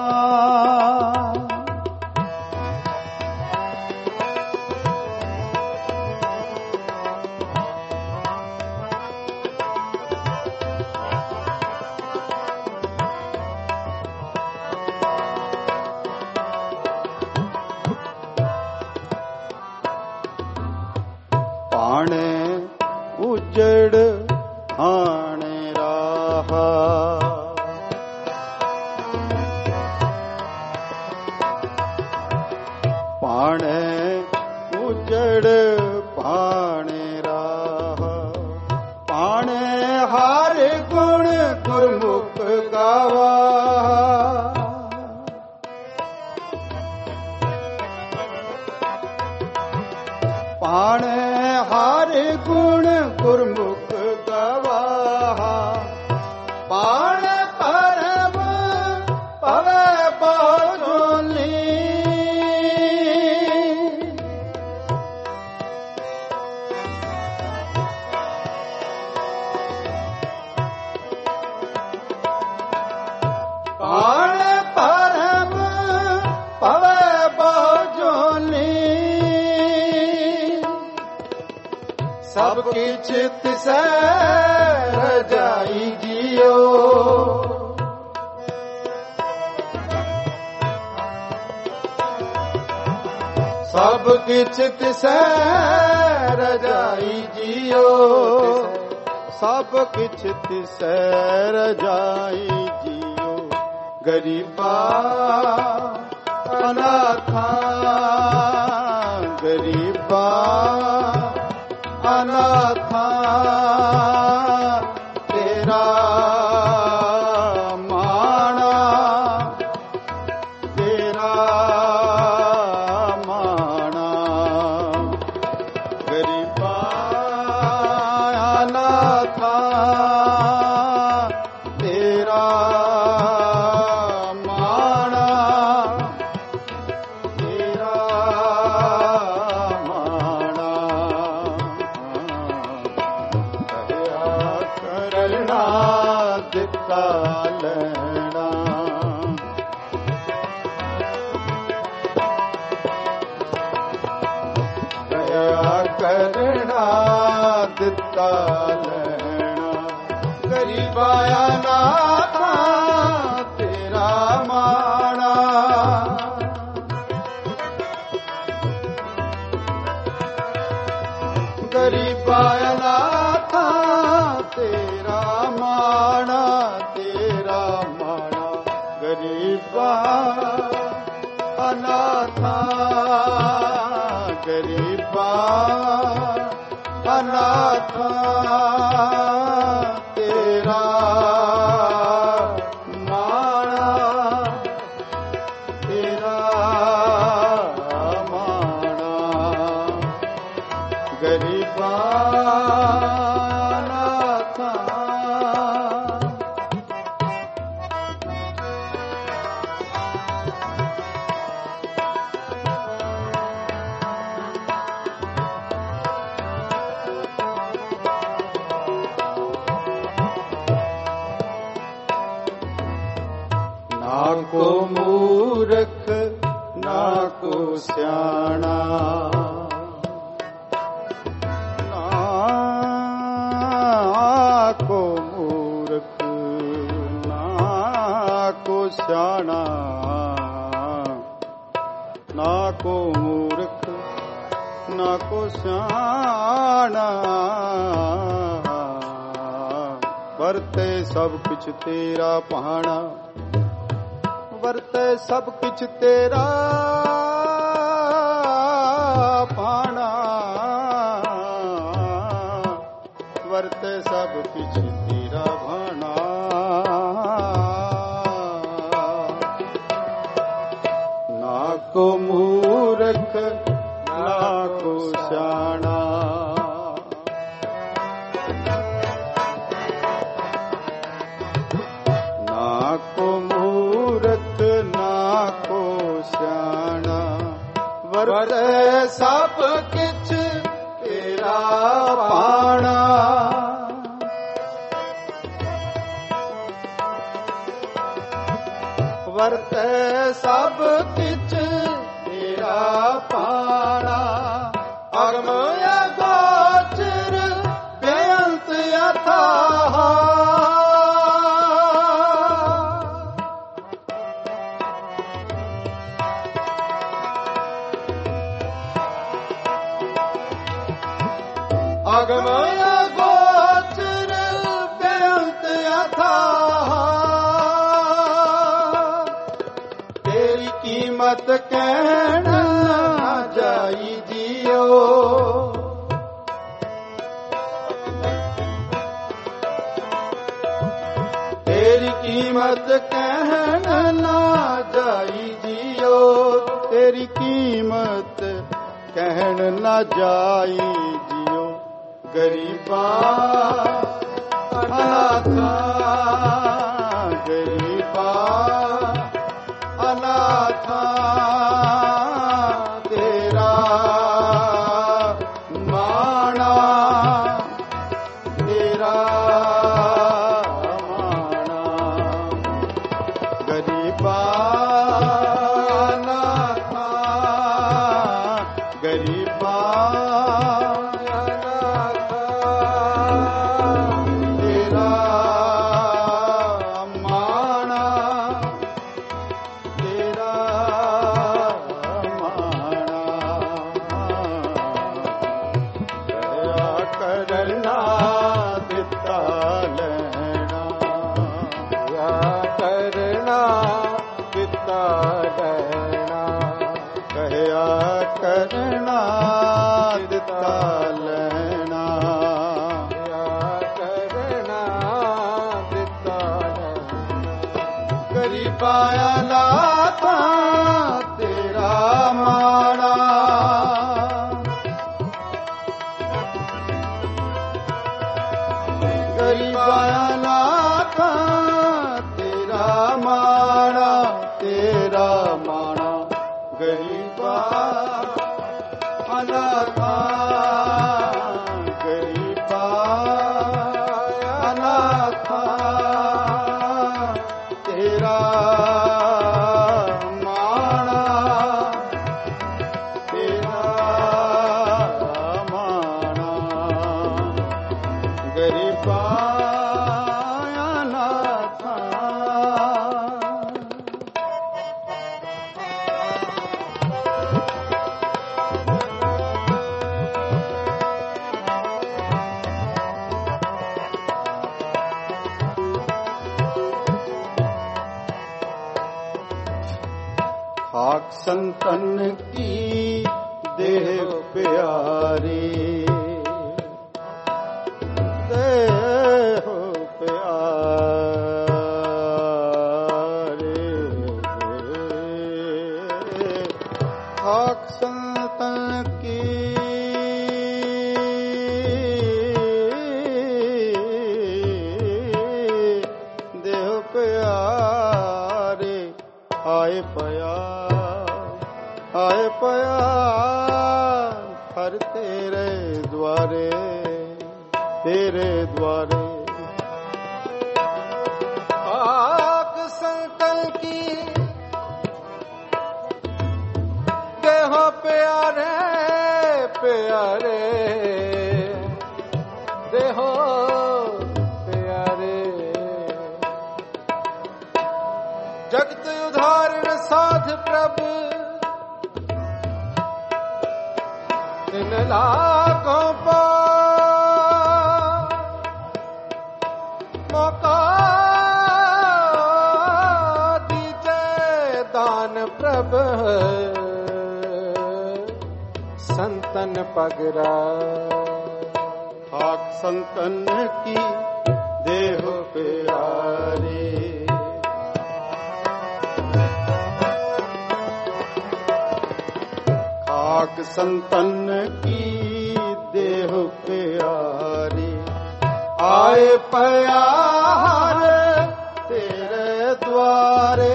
ਪਾਣੇ ਉਜੜ ਆਣੇ ਰਾਹਾ, ਪਾਣੇ ਉਜੜ ਪਾਣੇ ਰਾਹਾ। ਪਾਣੇ ਹਰ ਗੁਣ ਗੁਰਮੁਖ ਗਾਵਾ, ਪਾਣੇ ਹਰ ਗੁਣ ਗੁਰਮੁਖ ਗਵਾਹਾ। ਪਾਣ ਪਰਮ ਪਵੈ ਬੋਲੀ, ਪਾਣ ਪਰਮ ਪਵੈ ਬੋਲੀ। ਸਭ ਕਿਛ ਤਿਸੈ ਰਜਾਈ ਜੀਓ, ਸਭ ਕਿਛ ਤਿਸੈ ਰਜਾਈ ਜੀਓ, ਸਭ ਕਿਛ ਤਿਸੈ ਰਜਾਈ ਜੀਓ। ਗਰੀਬਾਂ ਅਨਾਥਾਂ, ਗਰੀਬਾਂ ਅਨਾਥਾਂ ਤੇਰਾ ਮਾਣਾ, ਤੇਰਾ ਮਾਣਾ। ਗਰੀਬਾਂ ਅਨਾਥਾਂ ਤੇਰਾ ਮਾਣਾ, ਤੇਰਾ ਮਾਣਾ। ਕਹਿਆ ਕਰਨਾ ਦਿੱਤਾ ਲੈਣਾ, ਕਹਿਆ ਕਰਨਾ ਦਿੱਤਾ ਲੈਣਾ। ਗਰੀਬਾਂ ਅਨਾਥਾਂ ਤੇਰਾ ਮਾਣਾ, ਗਰੀਬਾਂ ਅਨਾਥਾਂ ਤੇਰਾ ਮਾਣਾ, ਤੇਰਾ ਮਾਣਾ। ਗਰੀਬਾਂ ਅਨਾਥਾਂ, ਗਰੀਬਾਂ ਅਨਾਥਾਂ ਤੇਰਾ ਮਾਣਾ। गरीबा नाथा ना को मूर्ख ना को स्याणा ना को मूर्ख ना को स्याणा ना को मूर्ख ना को स्याणा वरते सब कुछ तेरा पाना वरते सब कुछ तेरा पाना वरते सब कुछ तेरा भाना ना को मूर्ख ना को स्याणा ना को मूर्ख ना को स्याणा वरते सब किछ तेरा पाना वरते सब किछ तेरा पाना अगम अगोचर बेअंत अथाह अगमय गोचर बेअंत अथाह तेरी कीमत कहना जाई जियो तेरी कीमत कहना जाई जियो तेरी कीमत कहन ना जाई जियो गरीबा अनाथा गरीबा अनाथा तेरा माना तेरा माना गरीबा अनाथा गरीबा करना दिता लेना करना दिता गरीबाया लाता तेरा माना गरीबाया लाता तेरा माना गरीबा अनाथा गरीबा अनाथा तेरा माना तेरा माना गरीबा अनाथा खाक संतन की देह प्यारी देह प्यारी खाक संतन की आए पया हर तेरे द्वारे
आग संतन की देहो प्यारे प्यारे देहो प्यारे जगत उधारण साध प्रभु इन लाखों पर मौका दीजे दान प्रभु संतन पगरा
खाक संतन की देह प्यारे खाक संतन की देह प्यारी आए प्यार तेरे द्वारे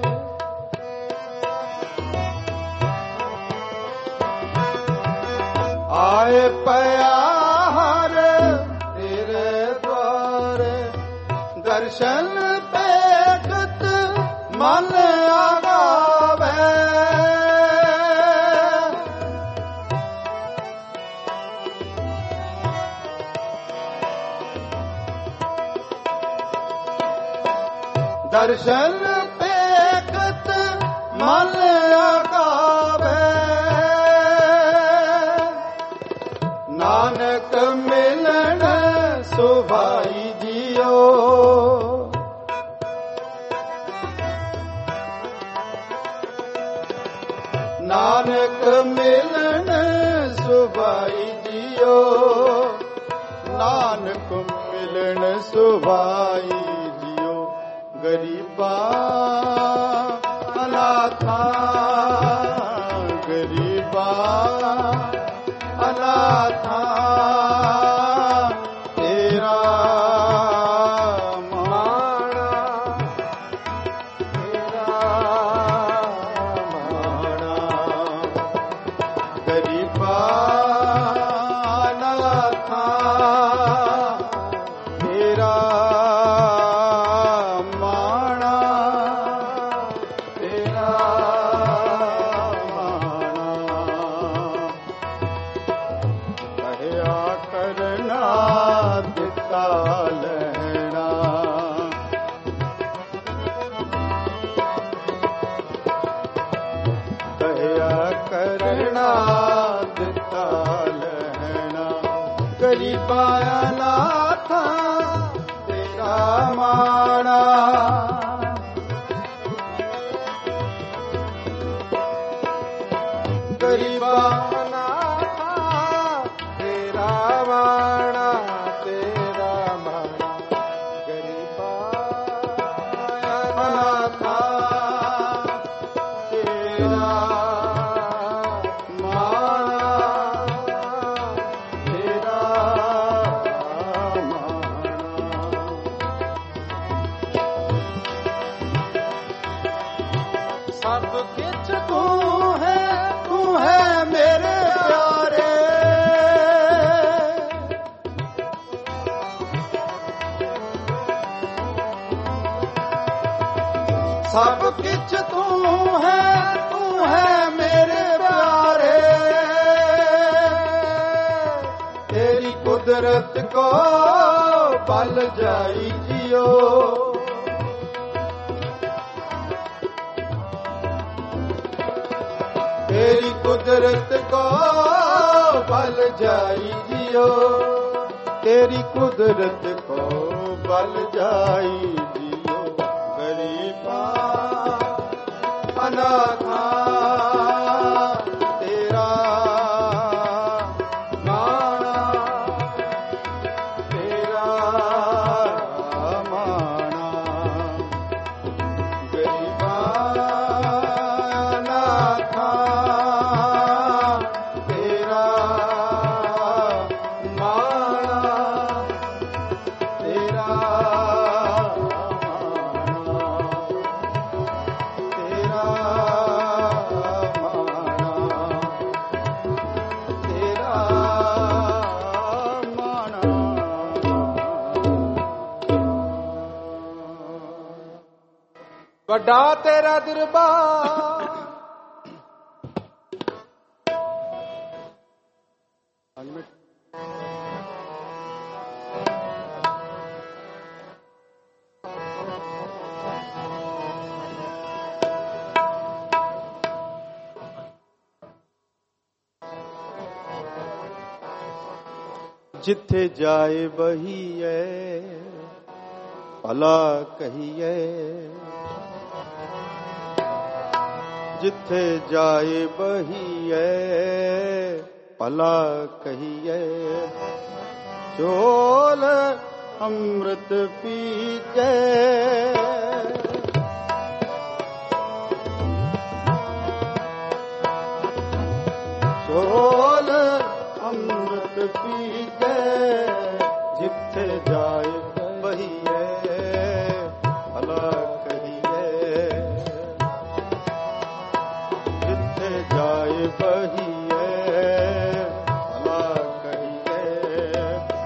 आए प्यार तेरे द्वारे दर्शन पेखत मन आगावे दर्शन पेखत मन आगावे नानक मिलन सुभाई जियो नानक मिलन सुभाई जियो नानक मिलन सुभाई जियो गरीबा अनाथा गरीबा अनाथा तेरा
माणा तेरा माणा
गरीबा अनाथा तेरा माणा तेरा करना दिता लेना कहया करना दिता लेना गरीबा अनाथा तेरा माणा गरीबा
माणा तेरा माणा गरीबा
अनाथा तेरा माणा तेरा माणा
सब किछ तू है मेरे प्यारे सब किछ तू है मेरे प्यारे तेरी कुदरत को पल जाई जियो तेरी कुदरत को पल जाई जियो तेरी कुदरत को पल जाई जियो गरीबा अनाथा तेरा माणा तेरा माणा गरीबा अनाथा तेरा माणा तेरा ਵੱਡਾ ਤੇਰਾ ਦਰਬਾਰ।
ਜਿੱਥੇ ਜਾਏ ਬਹੀਏ ਭਲਾ ਕਹੀਏ, ਜਿੱਥੇ ਜਾਏ ਬਹੀਏ ਭਲਾ ਕਹੀਏ, ਚੋਲ ਅੰਮ੍ਰਿਤ ਪੀਜੈ। ਚੋਲ ਅੰਮ੍ਰਿਤ ਪੀਜੈ, ਜਿੱਥੇ ਜਾਏ ਬਹੀਏ ਭਲਾ ਕਹੀਏ, ਜਿੱਥੇ ਜਾਏ ਬਹੀਏ ਭਲਾ ਕਹੀਏ।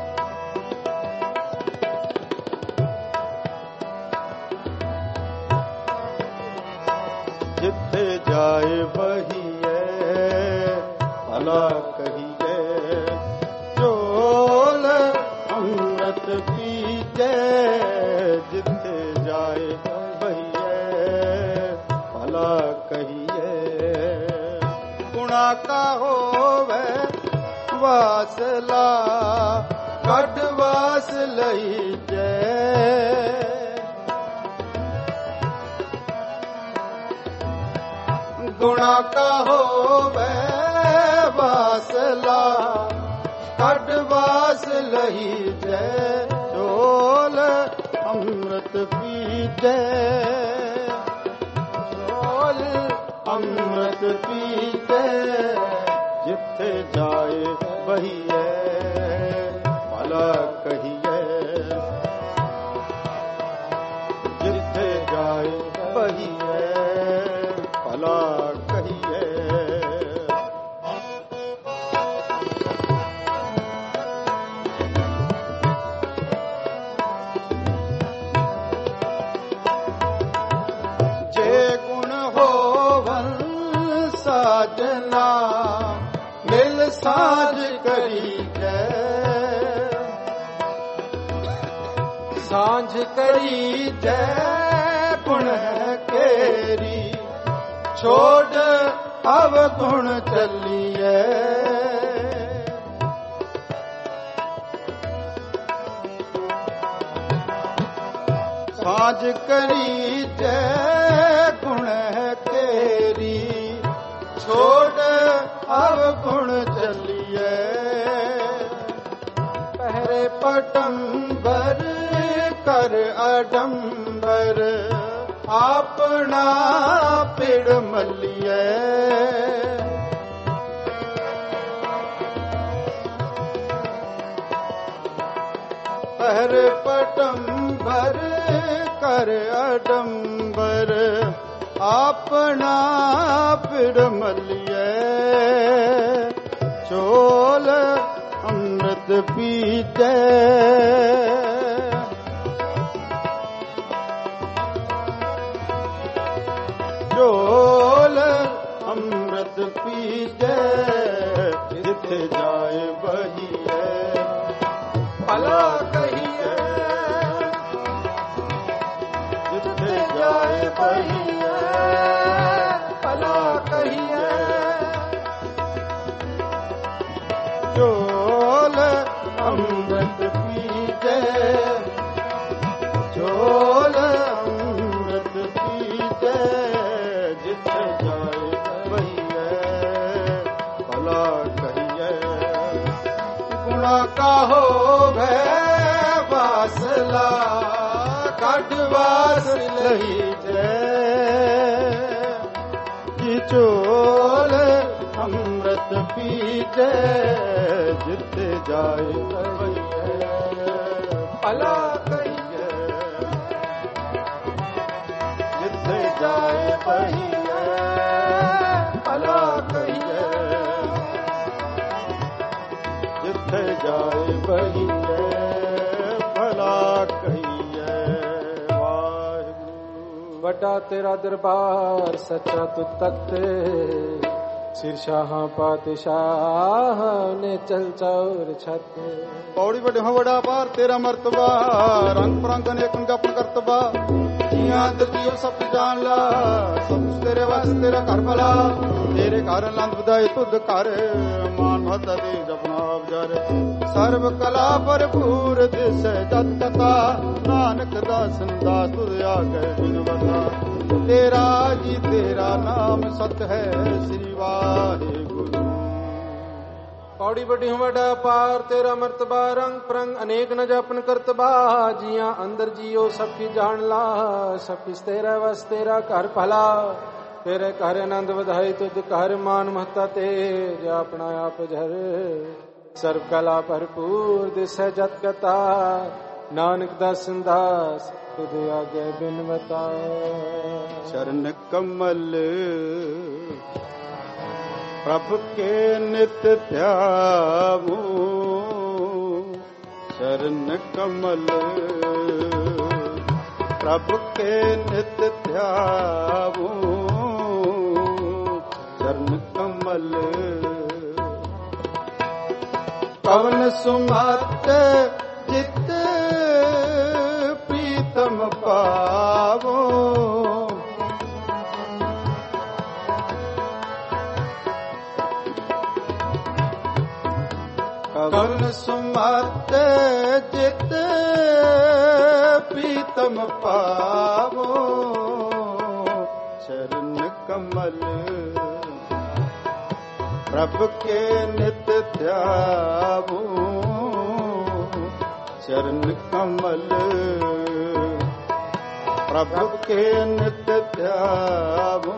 ਜਿੱਥੇ ਜਾਏ ਬਹੀਏ ਭਲਾ ਕਹੀਏ, ਚੋਲ ਅੰਮ੍ਰਿਤ ਪੀਜੈ, ਜਿੱਥੇ ਜਾਏ ਬਹੀਏ ਭਲਾ ਕਹੀਏ। ਗੁਣਾ ਕਾ ਹੋਵੇ ਵਾਸਲਾ, ਕੱਢ ਵਾਸ ਲਈ ਜੈ। ਗੁਣਾ ਕਾ ਹੋਵੇ ਵਾਸਲਾ, ਕੱਢ ਵਾਸ ਲਈ ਜੈ। ਚੋਲ ਅੰਮ੍ਰਿਤ ਪੀਜੈ, ਚੋਲ ਅੰਮ੍ਰਿਤ ਪੀਜੈ, ਜਿੱਥੇ ਜਾਏ ਬਹੀਏ ਭਲਾ ਕਹੀਏ, ਜਿੱਥੇ ਜਾਏ ਬਹੀਏ ਭਲਾ ਕਹੀਏ। ਜੇ ਗੁਣ ਹੋਵਨ ਸਾਜਨਾ, ਮਿਲ ਸਾਜ ਕਰੀਜੈ। ਸਾਂਝ ਕਰੀਜੈ ਗੁਣ ਹੈ ਕੇਰੀ, ਛੋੜ ਅਵਗੁਣ ਚੱਲੀਐ। ਸਾਂਝ ਕਰੀਜੈ ਗੁਣ ਹੈ ਕੇਰੀ, ਛੋੜ ਅਵਗੁਣ ਚੱਲੀਐ। ਪਹਿਰੇ ਪਟੰਬਰ ਕਰ ਅਡੰਬਰ, ਆਪਣਾ ਪਿੜ ਮੱਲੀਐ। ਪਹਿਰ ਪਟੰਬਰ ਕਰ ਅਡੰਬਰ, ਆਪਣਾ ਪਿੜ ਮੱਲੀਐ। ਚੋਲ ਅੰਮ੍ਰਿਤ ਪੀਜੈ, ਚੋਲ ਅੰਮ੍ਰਿਤ ਪੀਜੈ, ਜਿੱਥੇ ਜਾਏ ਬਹੀਏ ਭਲਾ ਕਹੀਏ, ਜਿੱਥੇ ਜਾਏ ਬਹੀਏ ਭਲਾ ਕਹੀਏ। ਚੋਲ ਅੰਮ੍ਰਿਤ ਪੀਜੈ, ਚੋਲ ਅੰਮ੍ਰਿਤ ਪੀਜੈ, ਜਿੱਥੇ ਜਾਏ ਬਹੀਏ ਭਲਾ ਕਹੀਏ। ਗੁਣਾ ਕਾ ਹੋਵੇ ਵਾਸਲਾ, ਕੱਢ ਵਾਸ ਲਈ ਜੈ। ਜੀ ਚੋਲ ਅੰਮ੍ਰਿਤ ਪੀਜੈ, ਜਿੱਥੇ ਜਾਏ ਬਹੀਏ ਭਲਾ ਕਹੀਏ, ਜਿੱਥੇ ਜਾਏ ਬਹੀਏ ਭਲਾ ਕਹੀਏ, ਜਿੱਥੇ ਜਾਏ ਬਹੀਏ ਭਲਾ ਕਹੀਏ। ਵਾਹਿਗੁਰੂ।
ਵੱਡਾ ਤੇਰਾ ਦਰਬਾਰ ਸੱਚਾ ਤੂੰ ਤਖਤ ਸਿਰ ਸ਼ਾਹਾਂ ਪਾਤਸ਼ਾਹ ਨੇ ਚਲ ਚੌਰ ਛੱਤ
ਪੌੜੀ ਵੱਡੇ ਹੋ ਵੱਡਾ ਪਾਰ ਤੇਰਾ ਮਰਤਬਾ ਰੰਗ ਪ੍ਰੰਗ ਅਨੇਕ ਜਪਨ ਕਰਤਬਾ ਜੀਆਂ ਦਰਜੀਓ ਸਭ ਜਾਣ ਲਾ ਸਭ ਤੇਰੇ ਵਸ ਤੇਰਾ ਘਰ ਭਲਾ ਤੇਰੇ ਘਰ ਆਨੰਦ ਵਧਾਏ ਤੁਧ ਘਰ ਮਾਨ ਮਹਤਾ ਦੇ ਜਪਨਾ ਆਵਜਰ ਸਰਬ ਕਲਾ ਭਰਪੂਰ ਦਿਸੈ ਜਤ ਕਥਾ ਨਾਨਕ ਦਾਸਨ ਦਾ ਤੁਧ ਆਗੇ ਬਿਨਵਤਾ ਤੇਰਾ ਜੀ ਤੇਰਾ ਨਾਮ ਸਤ ਹੈ ਸ੍ਰੀ ਵਾਹਿਗੁਰੂ
ਪੌੜੀ ਵੱਡੀ ਹੋ ਵੱਡਾ ਪਾਰ ਤੇਰਾ ਮਰਤਬਾ ਰੰਗ ਪ੍ਰੰਗ ਅਨੇਕ ਨ ਜਪਨ ਕਰਤਬਾ ਜੀਆਂ ਅੰਦਰ ਜੀਓ ਸਭ ਕੀ ਜਾਣ ਲਾ ਸਭ ਕਿਸ ਤੇਰਾ ਵਸ ਤੇਰਾ ਘਰ ਭਲਾ ਤੇਰੇ ਘਰ ਆਨੰਦ ਵਧਾਈ ਤੁਧ ਘਰ ਮਾਨ ਮਹਤਾ ਤੇ ਆਪਣਾ ਆਪ ਜਰ ਸਰਬ ਕਲਾ ਭਰਪੂਰ ਦਿਸੈ ਜਤ ਕਥਾ ਨਾਨਕ ਦਾਸਨ ਦਾਸ ਤੁਧ ਆਗੇ ਬਿਨਵਤਾ
ਚਰਨ ਕਮਲ ਪ੍ਰਭ ਕੇ ਨਿਤ ਧਿਆਵੋ ਚਰਨ ਕਮਲ ਪ੍ਰਭ ਕੇ ਨਿਤ ਧਿਆਵੋ ਚਰਨ ਕਮਲ ਕਵਨ ਸੁਮਤ ਜਿਤ ਪ੍ਰੀਤਮ ਪਾਵੋ ਕਵਨ ਸੁਮਤ ਜਿਤ ਪ੍ਰੀਤਮ ਪਾਵੋ ਚਰਨ ਕਮਲ ਪ੍ਰਭ ਕੇ ਨਿਤ ਧਿਆਵੋ ਚਰਨ ਕਮਲ ਪ੍ਰਭ ਕੇ ਨਿਤ ਧਿਆਵੋ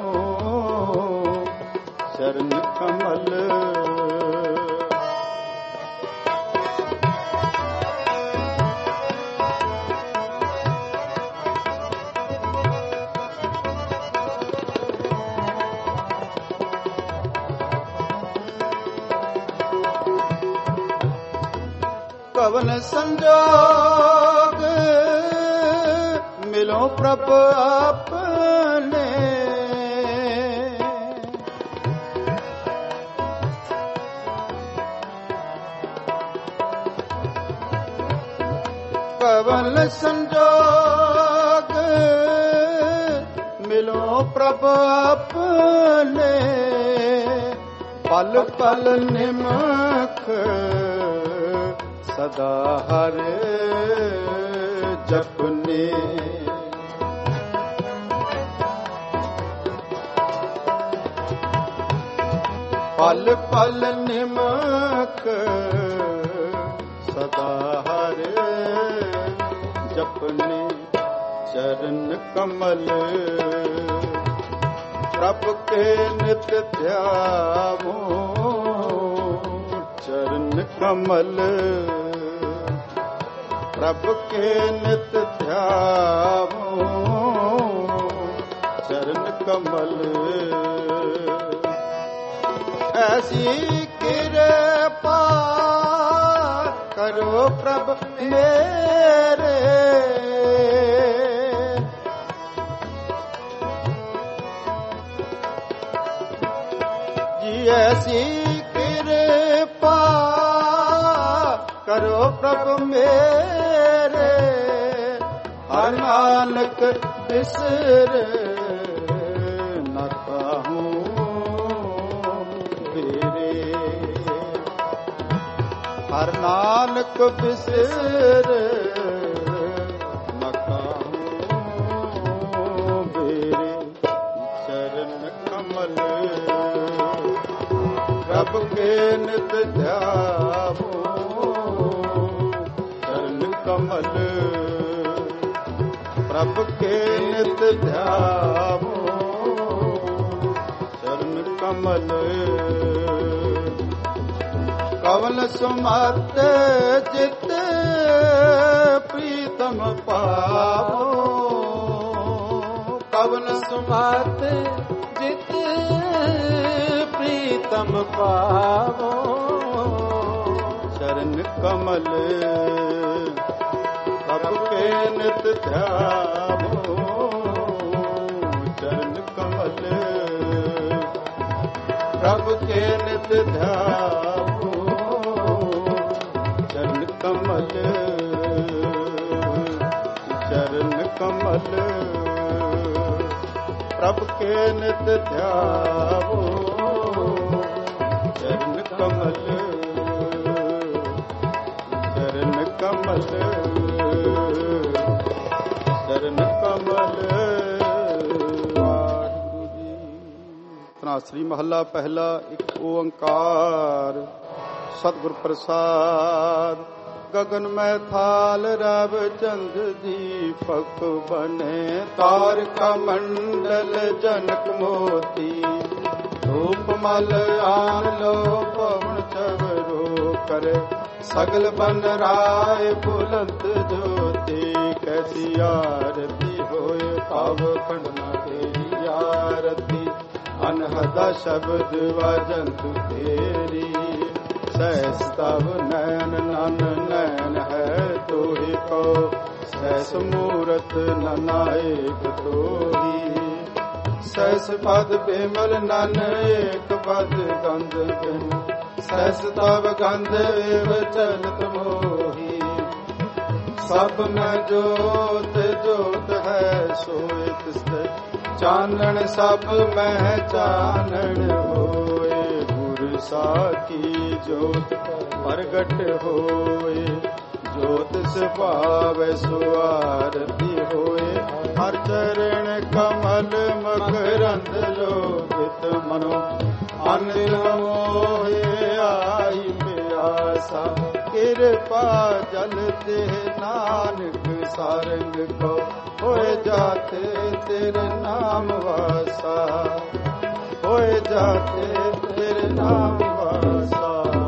ਚਰਨ ਕਮਲ ਕਵਨ ਸੰਜੋਗ ਮਿਲੋ ਪ੍ਰਭ ਆਪਣੇ ਕਵਨ ਸੰਜੋਗ ਮਿਲੋ ਪ੍ਰਭ ਆਪਣੇ ਪਲ ਪਲ ਨਿਮਖ ਸਦਾ ਹਰ ਜਪਨੇ ਪਲ ਪਲ ਨਿਮਕ ਸਦਾ ਹਰ ਜਪਨੇ ਚਰਨ ਕਮਲ ਪ੍ਰਭ ਕੇ ਨਿਤ ਧਿਆਵੋ ਚਰਨ ਕਮਲ ਪ੍ਰਭ ਕੇ ਨਿਤ ਧਿਆਵੋ ਚਰਨ ਕਮਲ ਐਸੀ ਕਿਰਪਾ ਕਰੋ ਪ੍ਰਭ ਮੇਰੇ ਜੀ ਐਸੀ ਕਿਰਪਾ ਕਰੋ ਪ੍ਰਭ ਮੇਰੇ ਹਰ ਨਾਨਕ ਬਿਸਰ ਨ ਕਾਹੂੰ ਤੇਰੇ ਹਰ ਨਾਨਕ ਬਿਸਰ ਨ ਕਾਹੂੰ ਤੇਰੇ ਚਰਨ ਕਮਲ ਪ੍ਰਭ ਕੇ ਨਿਤ ਧਿਆਵੋ ਕਮਲ ਪ੍ਰਭ ਕੇ ਨਿਤ ਧਿਆਵੋ ਚਰਨ ਕਮਲ ਕਵਨ ਸੁਮਤ ਜਿਤ ਪ੍ਰੀਤਮ ਪਾਵੋ ਕਵਨ ਸੁਮਤ ਜਿਤ ਪ੍ਰੀਤਮ ਪਾਵੋ ਚਰਨ ਕਮਲ ਪ੍ਰਭ ਕੇ ਨਿਤ ਧਿਆਵੋ ਪ੍ਰਭ ਕੇ ਨਿਤ ਧਿਆਵੋ ਚਰਨ ਕਮਲ ਚਰਨ ਕਮਲ ਪ੍ਰਭ ਕੇ ਨਿਤ ਧਿਆਵੋ ਚਰਨ ਕਮਲ ਚਰਨ ਕਮਲ ਚਰਨ ਕਮਲ। ਵਾਹਿਗੁਰੂ ਜੀ। ਧਨਾਸਰੀ ਮਹੱਲਾ ਪਹਿਲਾ। ਇੱਕ ਓੰਕਾਰ ਸਤਿਗੁਰ ਪ੍ਰਸਾਦ। ਗਗਨ ਮੈਂ ਥਾਲ ਰਵ ਚੰਦ ਦੀਪਕ ਬਨੇ ਤਾਰਕਾ ਮੰਡਲ ਜਨਕ ਮੋਤੀ ਰੂਪ ਮਲ ਆਨ ਲੋ ਪਵਨ ਚਵਰੋ ਕਰ ਸਗਲ ਬਨ ਰਾਏ ਬੁਲੰਦ ਜੋਤੀ ਕੈਸੀ ਆਰਤੀ ਹੋਏ ਪਾਵ ਖੰਡਨਾ ਤੇਰੀ ਆਰਤੀ ਅਨਹਦਾ ਸ਼ਬਦ ਵਜੰਤ ਤੇਰੀ ਸਹਿਸ ਤਵ ਨੈਣ ਨਨ ਨੈਣ ਹੈ ਤੋਹਿ ਕੋ ਸਹਿਸ ਮੂਰਤ ਨਨਾਇਕ ਤੋਹੀ ਸਹਿਸ ਪਦ ਬਿਮਲ ਨਨ ਏਕ ਪਦ ਗੰਧ ਬਿਨ ਸਹਿਸ ਤਵ ਗੰਧ ਏਵ ਚਲਤ ਮੋਹੀ ਸਭ ਮੈਂ ਜੋਤ ਜੋਤ ਹੈ ਸੋਇ ਤਿਸਤੇ ਚਾਨਣ ਸਭ ਮੈਂ ਚਾਨਣ ਹੋਏ ਗੁਰ ਸਾਖੀ ਜੋਤ ਪ੍ਰਗਟ ਹੋਏ ਜੋਤ ਸੁਭਾਵੈ ਸੁਆਰਤੀ ਹੋਏ ਹਰ ਚਰਨ ਕਮਲ ਮਕਰੰਦ ਲੋਕਿਤ ਮਨੋ ਅਨਿਲ ਮੋਹਿ ਆਈ ਪਿਆਸਾ ਕਿਰਪਾ ਜਲ ਤੇ ਨਾਨਕ ਸਾਰੰਗ ਕੋ ਹੋਏ ਜਾਤੇ ਤੇਰੇ ਨਾਮ ਵਾਸਾ ਹੋਏ ਜਾਤੇ ਤੇਰੇ ਨਾਮ ਵਾਸਾ।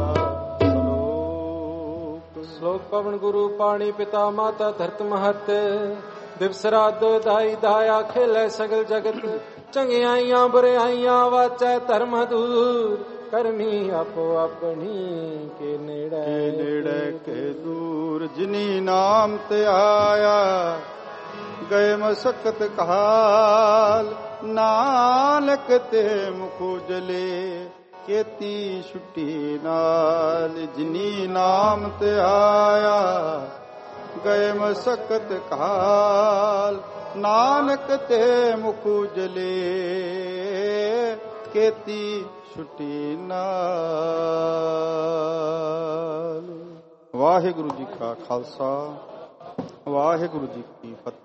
ਸ਼ਲੋਕ ਪਵਨ ਗੁਰੂ ਪਾਣੀ ਪਿਤਾ ਮਾਤਾ ਧਰਤ ਮਹਤ ਦਿਵਸ ਰਾਤ ਦਾਈ ਦਾਇਆ ਖੇਲੇ ਸਗਲ ਜਗਤ ਚੰਗਿਆਈਆਂ ਬੁਰਿਆਈਆਂ ਵਾਚੈ ਧਰਮ ਦੂਰ ਕਰਮੀ ਆਪੋ ਆਪਣੀ ਕੇ ਨੇੜੇ
ਕੇ ਦੂਰ ਜਿਨੀ ਨਾਮ ਤੇ ਆਇਆ ਗਏ ਮਸਕਤ ਕਾਲ ਨਾਨਕ ਤੇ ਮੁਖ ਉਜਲੇ ਕੀਤੀ ਛੁੱਟੀ ਨਾਲ ਜਿਨੀ ਨਾਮ ਤੇ ਆਇਆ ਗਏ ਮਸਕਤ ਕਾਲ ਨਾਨਕ ਤੇ ਮੁਖ ਉਜਲੇ ਕੀਤੀ ਛੁੱਟੀ ਨਾਲ। ਵਾਹਿਗੁਰੂ ਜੀ ਕਾ ਖਾਲਸਾ ਵਾਹਿਗੁਰੂ ਜੀ ਕੀ ਫਤਿਹ।